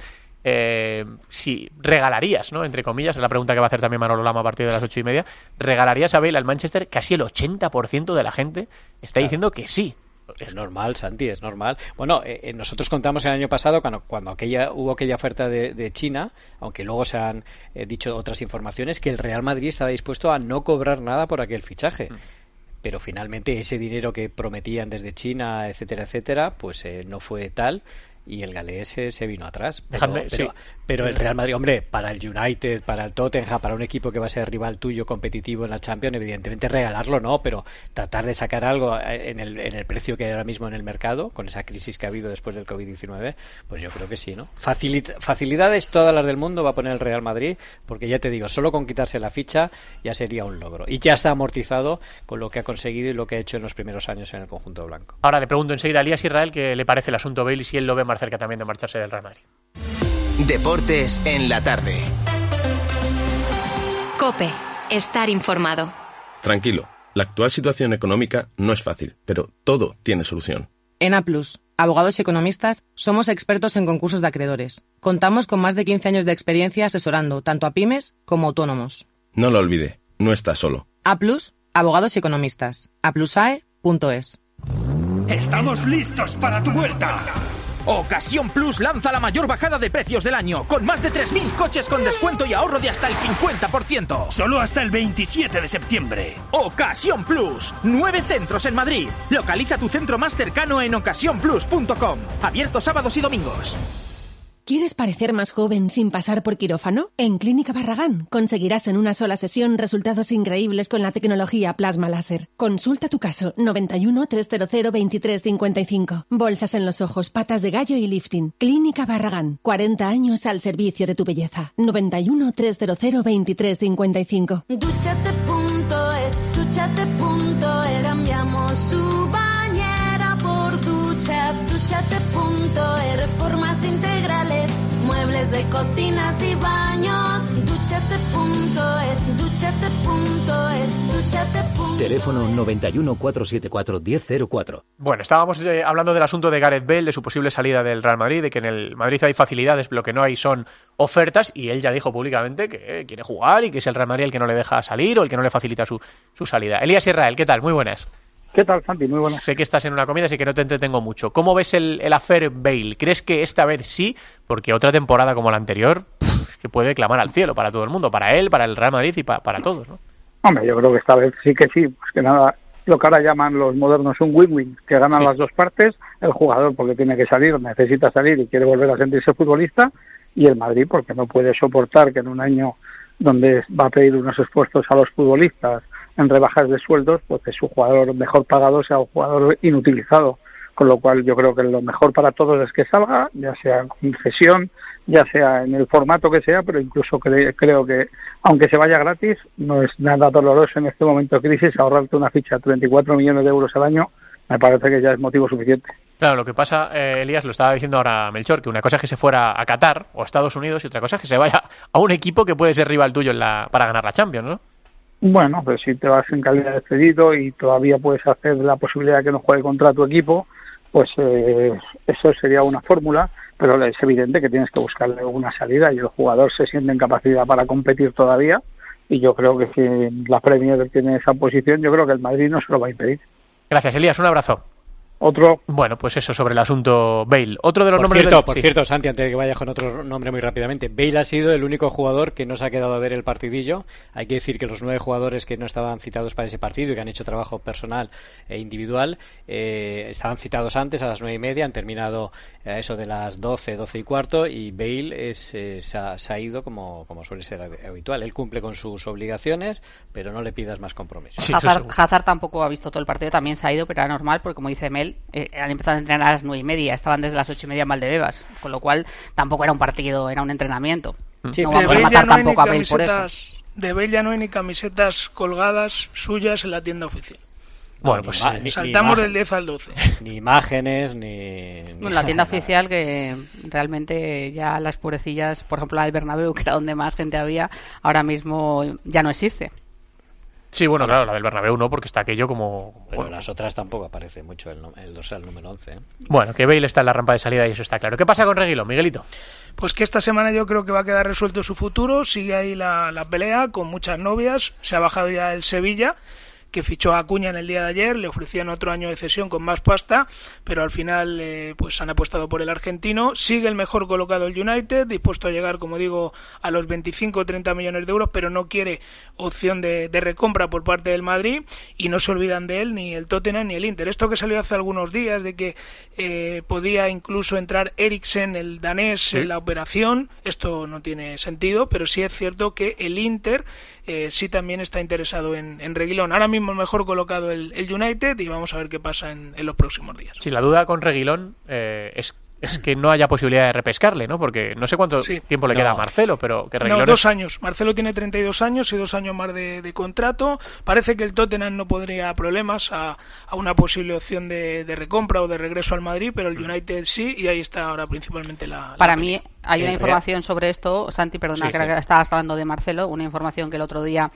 Speaker 4: Si regalarías, ¿no?, entre comillas, es la pregunta que va a hacer también Manolo Lama a partir de las 8:30, ¿regalarías a Bale al Manchester? Casi el 80% de la gente está diciendo que sí.
Speaker 5: Es normal, Santi, es normal. Bueno, nosotros contamos el año pasado cuando hubo aquella oferta de China, aunque luego se han dicho otras informaciones, que el Real Madrid estaba dispuesto a no cobrar nada por aquel fichaje. Pero finalmente ese dinero que prometían desde China, etcétera, pues no fue tal. Y el galés se vino atrás. Pero el Real Madrid, hombre, para el United, para el Tottenham, para un equipo que va a ser rival tuyo competitivo en la Champions, evidentemente regalarlo no, pero tratar de sacar algo en el precio que hay ahora mismo en el mercado, con esa crisis que ha habido después del COVID-19, pues yo creo que sí, ¿no? Facilidades todas las del mundo va a poner el Real Madrid, porque ya te digo, solo con quitarse la ficha ya sería un logro. Y ya está amortizado con lo que ha conseguido y lo que ha hecho en los primeros años en el conjunto blanco.
Speaker 4: Ahora le pregunto enseguida a Elías Israel qué le parece el asunto Bale y si él lo ve más cerca también de marcharse del Real Madrid.
Speaker 1: Deportes en la tarde.
Speaker 2: COPE. Estar informado.
Speaker 7: Tranquilo, la actual situación económica no es fácil, pero todo tiene solución.
Speaker 9: En A+, abogados y economistas, somos expertos en concursos de acreedores. Contamos con más de 15 años de experiencia asesorando tanto a pymes como autónomos.
Speaker 7: No lo olvide, no estás solo.
Speaker 9: A+, abogados y economistas. aplusae.es.
Speaker 10: ¡Estamos listos para tu vuelta! Ocasión Plus lanza la mayor bajada de precios del año, con más de 3.000 coches con descuento y ahorro de hasta el 50%. Solo hasta el 27 de septiembre. Ocasión Plus. 9 centros en Madrid. Localiza tu centro más cercano en ocasiónplus.com. Abierto sábados y domingos.
Speaker 15: ¿Quieres parecer más joven sin pasar por quirófano? En Clínica Barragán conseguirás en una sola sesión resultados increíbles con la tecnología plasma láser. Consulta tu caso 91 300 2355. Bolsas en los ojos, patas de gallo y lifting. Clínica Barragán. 40 años al servicio de tu belleza. 91 300 2355.
Speaker 18: Dúchate.es, dúchate.es. Cambiamos su bañera por ducha. Dúchate.es. Reformas integrales, muebles de cocinas y baños. Dúchate.es. Dúchate.es, dúchate.es.
Speaker 6: Teléfono 91 474 1004.
Speaker 4: Bueno, estábamos hablando del asunto de Gareth Bale, de su posible salida del Real Madrid, de que en el Madrid hay facilidades, lo que no hay son ofertas, y él ya dijo públicamente que quiere jugar y que es el Real Madrid el que no le deja salir o el que no le facilita su salida. Elías Israel, ¿qué tal? Muy buenas.
Speaker 11: ¿Qué tal, Santi? Muy buenas.
Speaker 4: Sé que estás en una comida, así que no te entretengo mucho. ¿Cómo ves el affair Bale? ¿Crees que esta vez sí? Porque otra temporada como la anterior es que puede clamar al cielo para todo el mundo, para él, para el Real Madrid y para todos, ¿no?
Speaker 11: Hombre, yo creo que esta vez sí que sí. Pues que nada, lo que ahora llaman los modernos un win-win, que ganan las dos partes, el jugador porque tiene que salir, necesita salir y quiere volver a sentirse futbolista, y el Madrid porque no puede soportar que en un año donde va a pedir unos esfuerzos a los futbolistas en rebajas de sueldos, pues que su jugador mejor pagado sea un jugador inutilizado, con lo cual yo creo que lo mejor para todos es que salga, ya sea con cesión, ya sea en el formato que sea, pero incluso creo que aunque se vaya gratis, no es nada doloroso en este momento de crisis ahorrarte una ficha de 34 millones de euros al año, me parece que ya es motivo suficiente.
Speaker 4: Claro, lo que pasa, Elías, lo estaba diciendo ahora Melchor, que una cosa es que se fuera a Qatar o a Estados Unidos y otra cosa es que se vaya a un equipo que puede ser rival tuyo para ganar la Champions, ¿no?
Speaker 11: Bueno, pues si te vas en calidad de cedido y todavía puedes hacer la posibilidad de que no juegue contra tu equipo, pues eso sería una fórmula, pero es evidente que tienes que buscarle una salida y el jugador se siente en capacidad para competir todavía, y yo creo que si la Premier tiene esa posición, yo creo que el Madrid no se lo va a impedir.
Speaker 4: Gracias, Elías, un abrazo.
Speaker 11: Otro.
Speaker 4: Bueno, pues eso sobre el asunto Bale. Otro de los nombres.
Speaker 5: Por cierto, Santi, antes de que vaya con otro nombre muy rápidamente, Bale ha sido el único jugador que no se ha quedado a ver el partidillo. Hay que decir que los 9 jugadores que no estaban citados para ese partido y que han hecho trabajo personal e individual estaban citados antes a las 9:30, han terminado a eso de las 12:15, y Bale se ha ido como suele ser habitual. Él cumple con sus obligaciones, pero no le pidas más compromiso.
Speaker 8: Sí, Hazard tampoco ha visto todo el partido, también se ha ido, pero era normal porque, como dice Mel, han empezado a entrenar a las 9:30, estaban desde las 8:30 en Valdebebas, con lo cual tampoco era un partido, era un entrenamiento.
Speaker 3: Sí,
Speaker 8: no vamos a matar tampoco a Bale por eso.
Speaker 3: De Bale ya no hay ni camisetas colgadas suyas en la tienda oficial.
Speaker 4: Bueno, pues
Speaker 3: saltamos del 10 al 12.
Speaker 5: Ni imágenes, ni
Speaker 8: la tienda oficial, que realmente ya las purecillas, por ejemplo la del Bernabéu, que era donde más gente había, ahora mismo ya no existe.
Speaker 4: Sí, bueno, claro, la del Bernabéu no, porque está aquello como...
Speaker 5: Pero las otras tampoco aparece mucho el dorsal número 11.
Speaker 4: Bueno, que Bale está en la rampa de salida y eso está claro. ¿Qué pasa con Reguilón, Miguelito?
Speaker 3: Pues que esta semana yo creo que va a quedar resuelto su futuro, sigue ahí la pelea con muchas novias, se ha bajado ya el Sevilla, que fichó a Acuña en el día de ayer, le ofrecían otro año de cesión con más pasta, pero al final pues han apostado por el argentino. Sigue el mejor colocado el United, dispuesto a llegar, como digo, a los 25 o 30 millones de euros, pero no quiere opción de recompra por parte del Madrid, y no se olvidan de él ni el Tottenham ni el Inter. Esto que salió hace algunos días de que podía incluso entrar Eriksen, el danés, ¿sí?, en la operación, esto no tiene sentido, pero sí es cierto que el Inter sí también está interesado en Reguilón. Ahora mismo el mejor colocado el United, y vamos a ver qué pasa en los próximos días.
Speaker 4: Sí, la duda con Reguilón es que no haya posibilidad de repescarle, ¿no? Porque no sé cuánto tiempo le queda a Marcelo, pero que Reguilón...
Speaker 3: No, 2 años. Marcelo tiene 32 años y 2 años más de contrato. Parece que el Tottenham no podría problemas a una posible opción de recompra o de regreso al Madrid, pero el United sí, y ahí está ahora principalmente la
Speaker 8: Para mí hay una información sobre esto, Santi, perdona, que estabas hablando de Marcelo, una información que el otro día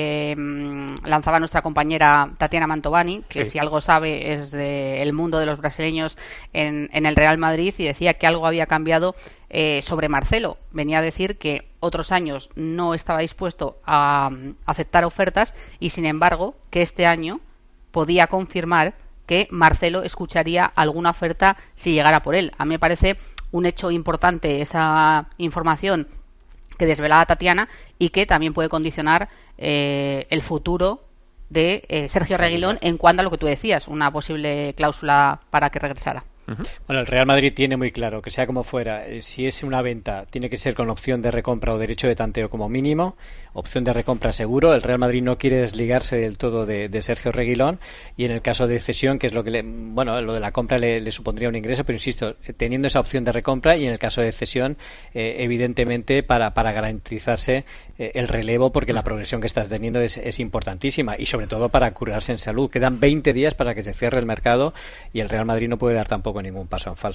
Speaker 8: lanzaba nuestra compañera Tatiana Mantovani, que si algo sabe es del mundo de los brasileños en el Real Madrid, y decía que algo había cambiado sobre Marcelo. Venía a decir que otros años no estaba dispuesto a aceptar ofertas, y sin embargo que este año podía confirmar que Marcelo escucharía alguna oferta si llegara por él. A mí me parece un hecho importante esa información que desvelaba Tatiana, y que también puede condicionar el futuro de Sergio Reguilón en cuanto a lo que tú decías, una posible cláusula para que regresara.
Speaker 5: Bueno, el Real Madrid tiene muy claro que sea como fuera, si es una venta tiene que ser con opción de recompra o derecho de tanteo como mínimo, opción de recompra seguro. El Real Madrid no quiere desligarse del todo de Sergio Reguilón, y en el caso de cesión, que es lo que lo de la compra le supondría un ingreso, pero insisto, teniendo esa opción de recompra, y en el caso de cesión evidentemente para garantizarse el relevo, porque la progresión que estás teniendo es importantísima, y sobre todo para curarse en salud. Quedan 20 días para que se cierre el mercado, y el Real Madrid no puede dar tampoco ningún paso en falso.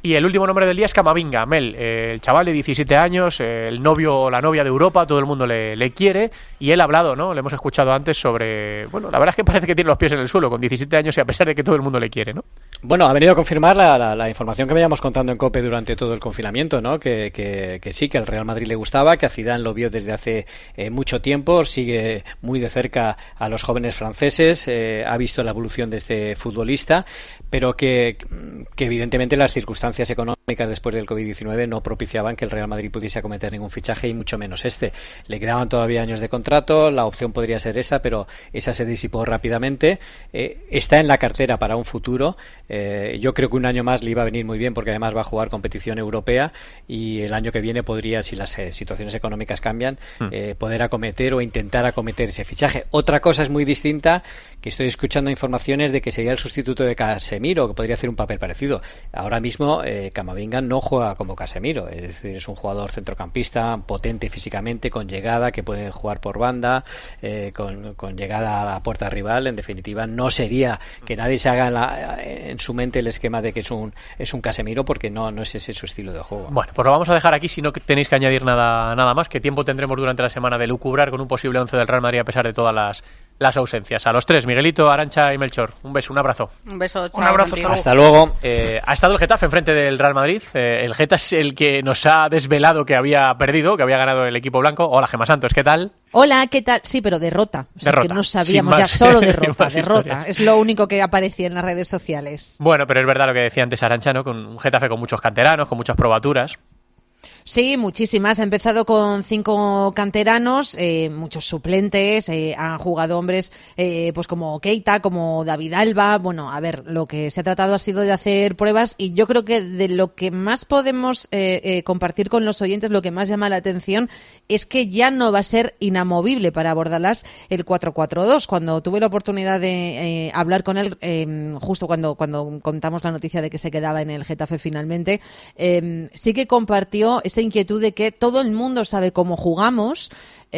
Speaker 4: Y el último nombre del día es Camavinga, Mel, el chaval de 17 años, el novio o la novia de Europa, todo el mundo le quiere, y él ha hablado, ¿no? Le hemos escuchado antes sobre... Bueno, la verdad es que parece que tiene los pies en el suelo con 17 años y a pesar de que todo el mundo le quiere, ¿no?
Speaker 5: Bueno, ha venido a confirmar la información que veníamos contando en COPE durante todo el confinamiento, ¿no? Que sí, que al Real Madrid le gustaba, que a Zidane lo vio desde hace mucho tiempo, sigue muy de cerca a los jóvenes franceses, ha visto la evolución de este futbolista, pero que evidentemente las circunstancias económicas después del COVID-19 no propiciaban que el Real Madrid pudiese acometer ningún fichaje y mucho menos este. Le quedaban todavía años de contrato, la opción podría ser esta, pero esa se disipó rápidamente. Está en la cartera para un futuro. Yo creo que un año más le iba a venir muy bien porque además va a jugar competición europea y el año que viene podría, si las situaciones económicas cambian, poder acometer o intentar acometer ese fichaje. Otra cosa es muy distinta, que estoy escuchando informaciones de que sería el sustituto de Casemiro, que podría hacer un papel parecido. Ahora mismo Camavinga no juega como Casemiro, es decir, es un jugador centrocampista potente físicamente, con llegada, que puede jugar por banda, con llegada a la puerta rival. En definitiva, no sería que nadie se haga en su mente el esquema de que es un Casemiro, porque no es ese su estilo de juego.
Speaker 4: Bueno, pues lo vamos a dejar aquí si no tenéis que añadir nada más. ¿Qué tiempo tendremos durante la semana de lucubrar con un posible 11 del Real Madrid a pesar de todas las ausencias? A los tres, Miguelito, Arantxa y Melchor, un beso, un abrazo.
Speaker 8: Un beso,
Speaker 3: un abrazo.
Speaker 5: Hasta luego.
Speaker 4: Ha estado el Getafe enfrente del Real Madrid. El Getafe es el que nos ha desvelado que había perdido, que había ganado el equipo blanco. Hola, Gemma Santos, ¿qué tal?
Speaker 12: Hola, ¿qué tal? Sí, pero derrota. O sea,
Speaker 4: derrota.
Speaker 12: Que no sabíamos ya, solo derrota. Es lo único que aparecía en las redes sociales.
Speaker 4: Bueno, pero es verdad lo que decía antes Arantxa, ¿no? Con un Getafe con muchos canteranos, con muchas probaturas.
Speaker 12: Sí, muchísimas. Ha empezado con 5 canteranos, muchos suplentes, han jugado hombres pues como Keita, como David Alba. Bueno, a ver, lo que se ha tratado ha sido de hacer pruebas y yo creo que de lo que más podemos compartir con los oyentes, lo que más llama la atención es que ya no va a ser inamovible para Bordalás el 4-4-2. Cuando tuve la oportunidad de hablar con él, justo cuando contamos la noticia de que se quedaba en el Getafe finalmente, sí que compartió esa inquietud de que todo el mundo sabe cómo jugamos,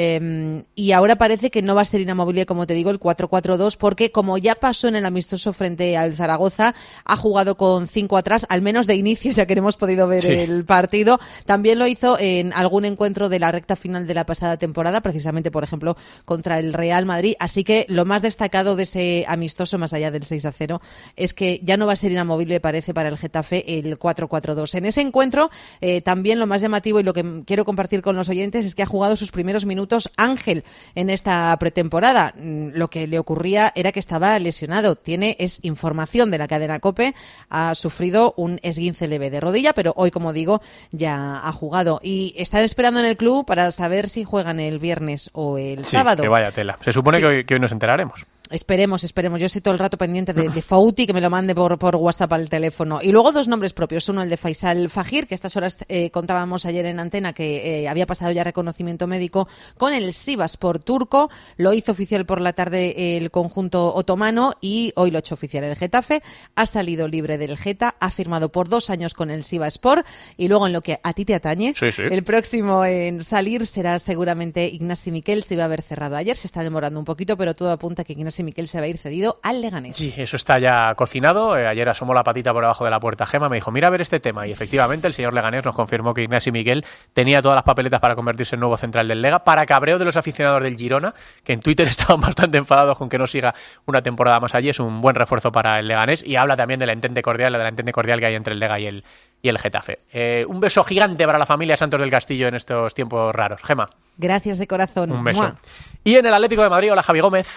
Speaker 12: y ahora parece que no va a ser inamovible, como te digo, el 4-4-2, porque como ya pasó en el amistoso frente al Zaragoza, ha jugado con 5 atrás, al menos de inicio, ya que no hemos podido ver el partido. También lo hizo en algún encuentro de la recta final de la pasada temporada, precisamente, por ejemplo, contra el Real Madrid. Así que lo más destacado de ese amistoso, más allá del 6-0, es que ya no va a ser inamovible, parece, para el Getafe el 4-4-2. En ese encuentro, también lo más llamativo y lo que quiero compartir con los oyentes es que ha jugado sus primeros minutos Ángel en esta pretemporada. Lo que le ocurría era que estaba lesionado. Es información de la cadena COPE, ha sufrido un esguince leve de rodilla, pero hoy, como digo, ya ha jugado. Y están esperando en el club para saber si juegan el viernes o el sábado.
Speaker 4: Que vaya tela. Se supone que hoy nos enteraremos.
Speaker 12: Esperemos. Yo estoy todo el rato pendiente de Fouti, que me lo mande por WhatsApp al teléfono. Y luego 2 nombres propios. Uno, el de Faisal Fajir, que a estas horas contábamos ayer en antena que había pasado ya reconocimiento médico con el Sivasspor turco. Lo hizo oficial por la tarde el conjunto otomano y hoy lo ha hecho oficial el Getafe. Ha salido libre del Geta, ha firmado por 2 años con el Sivasspor. Y luego, en lo que a ti te atañe, el próximo en salir será seguramente Ignasi Miquel. Se iba a haber cerrado ayer, se está demorando un poquito, pero todo apunta a que Ignasi Miquel se va a ir cedido al Leganés.
Speaker 4: Sí, eso está ya cocinado. Ayer asomó la patita por debajo de la puerta Gema, me dijo, mira a ver este tema. Y efectivamente el señor Leganés nos confirmó que Ignasi Miquel tenía todas las papeletas para convertirse en nuevo central del Lega, para cabreo de los aficionados del Girona, que en Twitter estaban bastante enfadados con que no siga una temporada más allí. Es un buen refuerzo para el Leganés y habla también de la entente cordial que hay entre el Lega y el Getafe. Un beso gigante para la familia Santos del Castillo en estos tiempos raros. Gema.
Speaker 12: Gracias de corazón.
Speaker 4: Un beso.
Speaker 12: ¡Mua!
Speaker 4: Y en el Atlético de Madrid, hola Javi Gómez.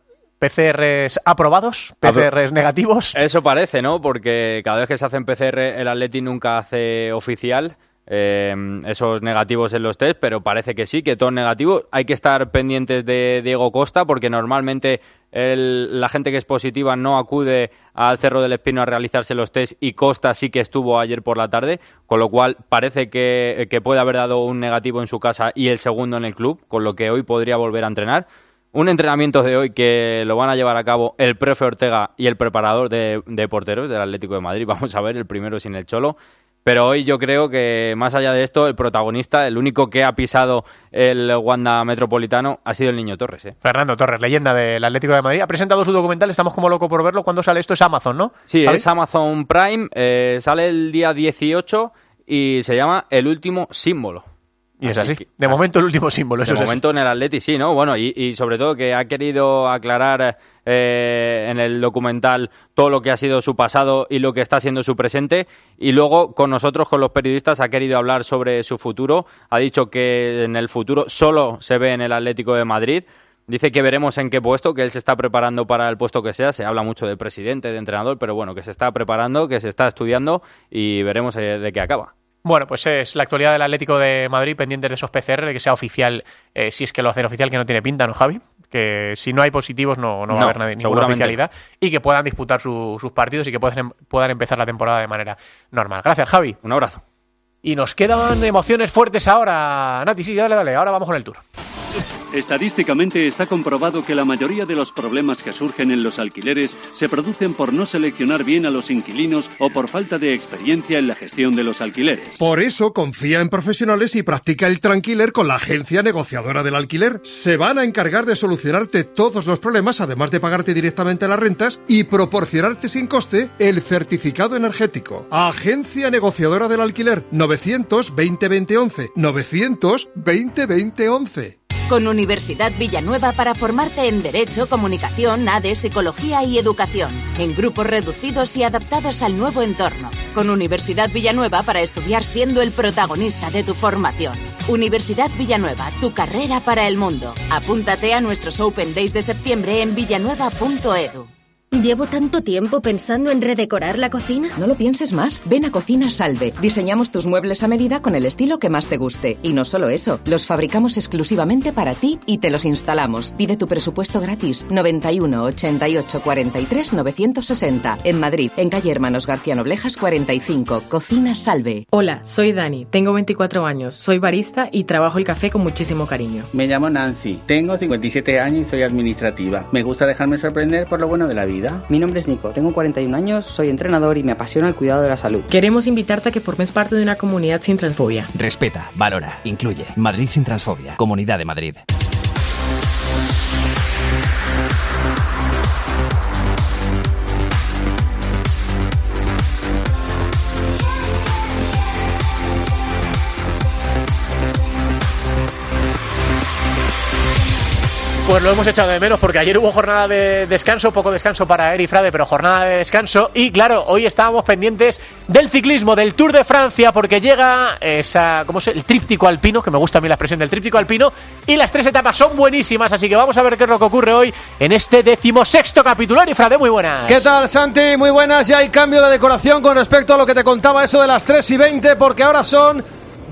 Speaker 4: ¿PCRs aprobados? ¿PCRs negativos?
Speaker 13: Eso parece, ¿no? Porque cada vez que se hacen PCR el Atleti nunca hace oficial esos negativos en los test, pero parece que sí, que todo es negativo. Hay que estar pendientes de Diego Costa porque normalmente la gente que es positiva no acude al Cerro del Espino a realizarse los test y Costa sí que estuvo ayer por la tarde, con lo cual parece que puede haber dado un negativo en su casa y el segundo en el club, con lo que hoy podría volver a entrenar. Un entrenamiento de hoy que lo van a llevar a cabo el profe Ortega y el preparador de porteros del Atlético de Madrid. Vamos a ver, el primero sin el Cholo. Pero hoy yo creo que, más allá de esto, el protagonista, el único que ha pisado el Wanda Metropolitano, ha sido el Niño Torres.
Speaker 4: Fernando Torres, leyenda del Atlético de Madrid. Ha presentado su documental, estamos como locos por verlo. ¿Cuándo sale esto? Es Amazon, ¿no?
Speaker 13: Sí, ¿sabes? Es Amazon Prime, sale el día 18 y se llama El Último Símbolo.
Speaker 4: Y es así. De momento el último símbolo.
Speaker 13: De momento en el Atleti sí, ¿no? Bueno, y sobre todo que ha querido aclarar en el documental todo lo que ha sido su pasado y lo que está siendo su presente. Y luego con nosotros, con los periodistas, ha querido hablar sobre su futuro. Ha dicho que en el futuro solo se ve en el Atlético de Madrid. Dice que veremos en qué puesto, que él se está preparando para el puesto que sea. Se habla mucho de presidente, de entrenador, pero bueno, que se está preparando, que se está estudiando y veremos de qué acaba.
Speaker 4: Bueno, pues es la actualidad del Atlético de Madrid, pendientes de esos PCR, de que sea oficial, si es que lo hacen oficial, que no tiene pinta, ¿no, Javi? Que si no hay positivos no va a haber ninguna oficialidad y que puedan disputar sus partidos y que puedan empezar la temporada de manera normal. Gracias, Javi.
Speaker 13: Un abrazo.
Speaker 4: Y nos quedan emociones fuertes ahora. Nati, sí, dale, ahora vamos con el Tour.
Speaker 30: Estadísticamente está comprobado que la mayoría de los problemas que surgen en los alquileres se producen por no seleccionar bien a los inquilinos o por falta de experiencia en la gestión de los alquileres.
Speaker 31: Por eso confía en profesionales y practica el Tranquiler con la agencia negociadora del alquiler. Se van a encargar de solucionarte todos los problemas, además de pagarte directamente las rentas y proporcionarte sin coste el certificado energético. Agencia negociadora del alquiler, 900-20-20-11, 900-20-20-11.
Speaker 14: Con Universidad Villanueva para formarte en Derecho, Comunicación, ADE, Psicología y Educación, en grupos reducidos y adaptados al nuevo entorno. Con Universidad Villanueva para estudiar siendo el protagonista de tu formación. Universidad Villanueva, tu carrera para el mundo. Apúntate a nuestros Open Days de septiembre en villanueva.edu.
Speaker 17: ¿Llevo tanto tiempo pensando en redecorar la cocina?
Speaker 19: No lo pienses más. Ven a Cocina Salve. Diseñamos tus muebles a medida con el estilo que más te guste. Y no solo eso, los fabricamos exclusivamente para ti y te los instalamos. Pide tu presupuesto gratis. 91 88 43 960. En Madrid, en calle Hermanos García Noblejas 45. Cocina Salve.
Speaker 20: Hola, soy Dani. Tengo 24 años. Soy barista y trabajo el café con muchísimo cariño.
Speaker 22: Me llamo Nancy. Tengo 57 años y soy administrativa. Me gusta dejarme sorprender por lo bueno de la vida.
Speaker 23: Mi nombre es Nico, tengo 41 años, soy entrenador y me apasiona el cuidado de la salud.
Speaker 20: Queremos invitarte a que formes parte de una comunidad sin transfobia.
Speaker 24: Respeta, valora, incluye. Madrid sin transfobia. Comunidad de Madrid.
Speaker 4: Pues lo hemos echado de menos porque ayer hubo jornada de descanso, poco descanso para Eri Frade, pero jornada de descanso. Y claro, hoy estábamos pendientes del ciclismo, del Tour de Francia, porque llega el tríptico alpino, que me gusta a mí la expresión del tríptico alpino, y las 3 etapas son buenísimas, así que vamos a ver qué es lo que ocurre hoy en este 16º capítulo. Eri Frade, muy buenas.
Speaker 25: ¿Qué tal, Santi? Muy buenas. Ya hay cambio de decoración con respecto a lo que te contaba eso de las 3:20, porque ahora son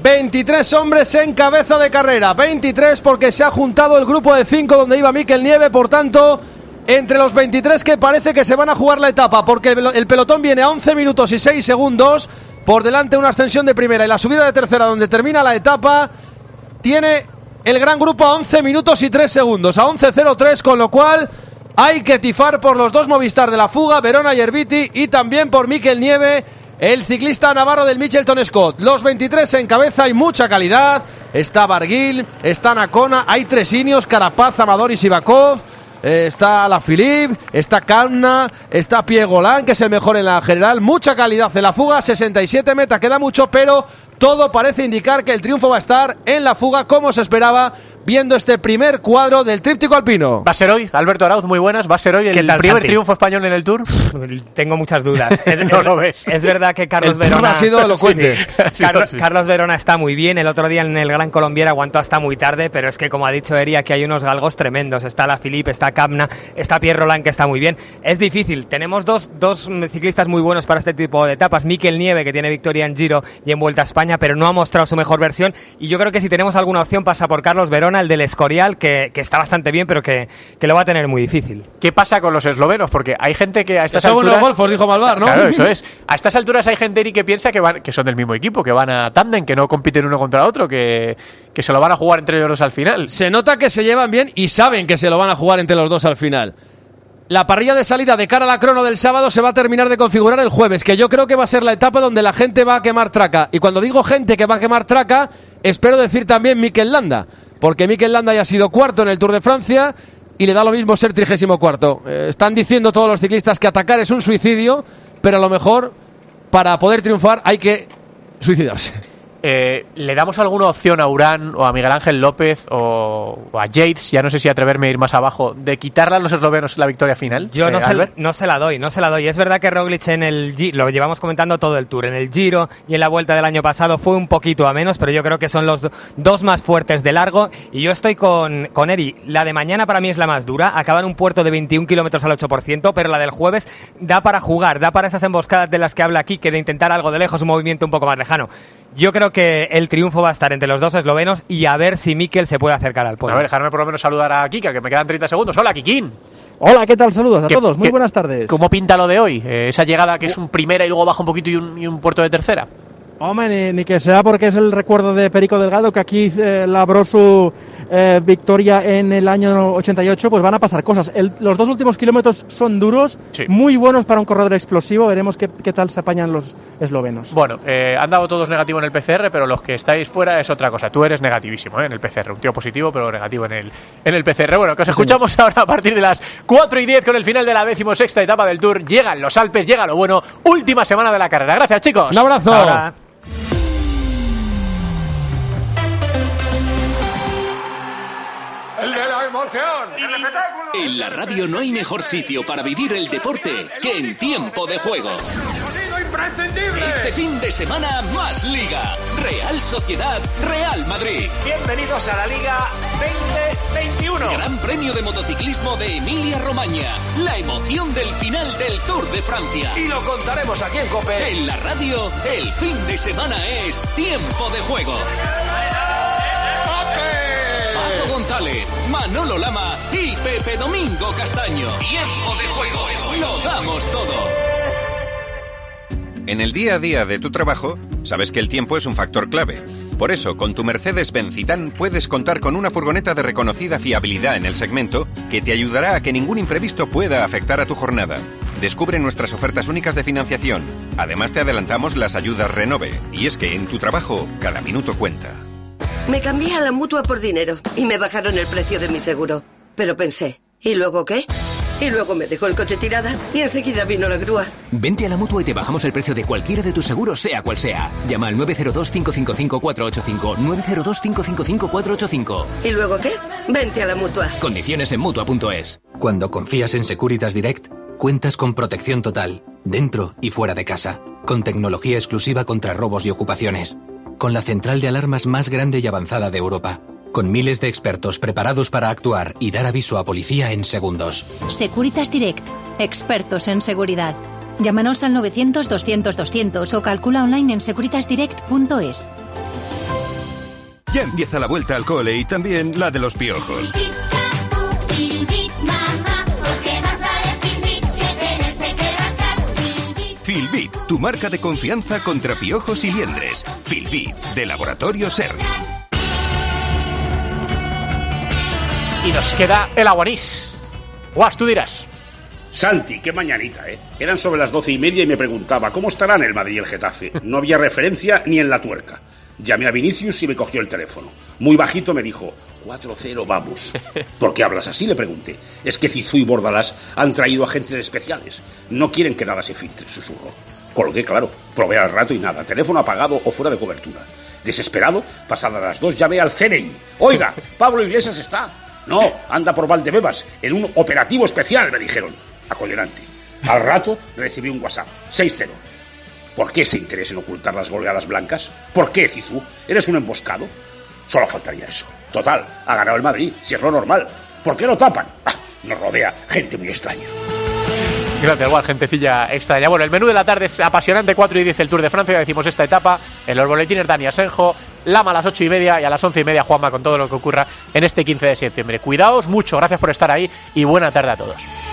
Speaker 25: 23 hombres en cabeza de carrera, 23 porque se ha juntado el grupo de 5 donde iba Mikel Nieve, por tanto, entre los 23 que parece que se van a jugar la etapa, porque el pelotón viene a 11 minutos y 6 segundos, por delante una ascensión de primera y la subida de tercera donde termina la etapa, tiene el gran grupo a 11 minutos y 3 segundos, a 11.03, con lo cual hay que tifar por los dos Movistar de la fuga, Verona y Erviti, y también por Mikel Nieve, el ciclista navarro del Mitchelton Scott. Los 23 en cabeza, hay mucha calidad. Está Barguil, está Nacona, hay 3 Ineos, Carapaz, Amador y Sivakov. Está Alaphilippe, está Kamna, está Piegolan, que es el mejor en la general. Mucha calidad en la fuga, 67 meta, queda mucho, pero todo parece indicar que el triunfo va a estar en la fuga como se esperaba, viendo este primer cuadro del tríptico alpino.
Speaker 4: ¿Va a ser hoy? Alberto Arauz, muy buenas. ¿Va a ser hoy el primer triunfo español en el Tour?
Speaker 26: Tengo muchas dudas.
Speaker 4: No lo ves.
Speaker 26: Es verdad que Carlos
Speaker 25: Verona...
Speaker 26: Verona
Speaker 25: ha sido elocuente.
Speaker 26: Sí. Carlos Verona está muy bien. El otro día en el Gran Colombier aguantó hasta muy tarde, pero es que, como ha dicho Eri, aquí hay unos galgos tremendos. Está Alaphilippe, está Kamna, está Pierre Roland, que está muy bien. Es difícil. Tenemos dos ciclistas muy buenos para este tipo de etapas. Mikel Nieve, que tiene victoria en Giro y en Vuelta a España, pero no ha mostrado su mejor versión. Y yo creo que si tenemos alguna opción pasa por Carlos Verona, el del Escorial, que está bastante bien, pero que lo va a tener muy difícil.
Speaker 4: ¿Qué pasa con los eslovenos? Porque hay gente que a estas
Speaker 25: alturas...
Speaker 4: Son
Speaker 25: unos golfos, dijo Malvar, ¿no?
Speaker 4: Claro, eso es. A estas alturas hay gente, Eri, que piensa que son del mismo equipo, que van a tándem, que no compiten uno contra otro, que se lo van a jugar entre ellos dos al final.
Speaker 25: Se nota que se llevan bien y saben que se lo van a jugar entre los dos al final. La parrilla de salida de cara a la crono del sábado se va a terminar de configurar el jueves, que yo creo que va a ser la etapa donde la gente va a quemar traca. Y cuando digo gente que va a quemar traca, espero decir también Mikel Landa, porque Mikel Landa ya ha sido cuarto en el Tour de Francia y le da lo mismo ser 34º. Están diciendo todos los ciclistas que atacar es un suicidio, pero a lo mejor para poder triunfar hay que suicidarse.
Speaker 4: ¿Le damos alguna opción a Urán o a Miguel Ángel López o a Yates, ya no sé si atreverme a ir más abajo, de quitarle a los eslovenos la victoria final?
Speaker 26: Yo no se la doy. Es verdad que Roglic en el Giro, lo llevamos comentando todo el Tour, en el Giro y en la Vuelta del año pasado fue un poquito a menos, pero yo creo que son los dos más fuertes de largo, y yo estoy con Eri. La de mañana para mí es la más dura, acaba en un puerto de 21 kilómetros al 8%, pero la del jueves da para jugar, da para esas emboscadas de las que habla aquí, que de intentar algo de lejos, un movimiento un poco más lejano. Yo creo que el triunfo va a estar entre los dos eslovenos y a ver si Mikel se puede acercar al podio.
Speaker 4: A ver, dejarme por lo menos saludar a Kika, que me quedan 30 segundos. Hola, Kikín.
Speaker 1: Hola, ¿qué tal? Saludos a todos. Muy buenas tardes.
Speaker 4: ¿Cómo pinta lo de hoy? Esa llegada que es un primera y luego baja un poquito y un puerto de tercera.
Speaker 1: Hombre, ni que sea porque es el recuerdo de Perico Delgado, que aquí labró su victoria en el año 88, pues van a pasar cosas. Los 2 últimos kilómetros son duros, sí, muy buenos para un corredor explosivo. Veremos qué tal se apañan los eslovenos.
Speaker 4: Bueno, han dado todos negativo en el PCR, pero los que estáis fuera es otra cosa. Tú eres negativísimo en el PCR, un tío positivo, pero negativo en el PCR. Bueno, que os escuchamos ahora a partir de las 4:10 con el final de la 16ª etapa del Tour. Llegan los Alpes, llega lo bueno. Última semana de la carrera. Gracias, chicos.
Speaker 25: Un abrazo.
Speaker 4: Ahora.
Speaker 2: ¡El de la emoción!
Speaker 7: ¡El espectáculo! En la radio no hay mejor sitio para vivir el deporte que en Tiempo de Juego.
Speaker 2: ¡Sonido imprescindible!
Speaker 7: Este fin de semana, más Liga. Real Sociedad, Real Madrid.
Speaker 4: Bienvenidos a la Liga 2021.
Speaker 7: Gran Premio de Motociclismo de Emilia-Romagna. La emoción del final del Tour de Francia.
Speaker 2: Y lo contaremos aquí en COPE.
Speaker 7: En la radio, el fin de semana es Tiempo de Juego. Paco González, Manolo Lama y Pepe Domingo Castaño. Tiempo de Juego. Lo damos todo.
Speaker 9: En el día a día de tu trabajo, sabes que el tiempo es un factor clave. Por eso, con tu Mercedes-Benz Citan puedes contar con una furgoneta de reconocida fiabilidad en el segmento que te ayudará a que ningún imprevisto pueda afectar a tu jornada. Descubre nuestras ofertas únicas de financiación. Además, te adelantamos las ayudas Renove. Y es que en tu trabajo, cada minuto cuenta.
Speaker 10: Me cambié a la Mutua por dinero y me bajaron el precio de mi seguro. Pero pensé, ¿y luego qué? Y luego me dejó el coche tirada y enseguida vino la grúa.
Speaker 24: Vente a la Mutua y te bajamos el precio de cualquiera de tus seguros, sea cual sea. Llama al 902-555-485. 902-555-485.
Speaker 10: ¿Y luego qué? Vente a la Mutua.
Speaker 24: Condiciones en Mutua.es.
Speaker 15: Cuando confías en Securitas Direct, cuentas con protección total, dentro y fuera de casa. Con tecnología exclusiva contra robos y ocupaciones. Con la central de alarmas más grande y avanzada de Europa. Con miles de expertos preparados para actuar y dar aviso a policía en segundos.
Speaker 16: Securitas Direct. Expertos en seguridad. Llámanos al 900-200-200 o calcula online en securitasdirect.es.
Speaker 21: Ya empieza la vuelta al cole y también la de los piojos. Filbit, tu marca de confianza contra piojos y liendres. Filbit, de Laboratorio Serri.
Speaker 4: Y nos queda el Aguanís. Guas, tú dirás.
Speaker 27: Santi, qué mañanita, ¿eh? Eran sobre las 12:30 y me preguntaba ¿cómo estarán el Madrid y el Getafe? No había referencia ni en la tuerca. Llamé a Vinicius y me cogió el teléfono. Muy bajito me dijo, 4-0 vamos. ¿Por qué hablas así?, le pregunté. Es que Zizou y Bordalás han traído agentes especiales. No quieren que nada se filtre, susurró. Colgué, claro. Probé al rato y nada. Teléfono apagado o fuera de cobertura. Desesperado, pasadas las 2, llamé al CNI. Oiga, Pablo Iglesias está. No, anda por Valdebebas, en un operativo especial, me dijeron. Acollonante. Al rato recibí un WhatsApp. 6-0. ¿Por qué ese interés en ocultar las goleadas blancas? ¿Por qué, Zizou? ¿Eres un emboscado? Solo faltaría eso. Total, ha ganado el Madrid, si es lo normal. ¿Por qué lo tapan? Nos rodea gente muy extraña.
Speaker 4: Gracias, igual, gentecilla extraña. Bueno, el menú de la tarde es apasionante. 4:10 el Tour de Francia, decimos esta etapa. En los boletines Dani Asenjo, Lama a las 8:30 y a las 11:30 Juanma con todo lo que ocurra en este 15 de septiembre. Cuidaos mucho, gracias por estar ahí y buena tarde a todos.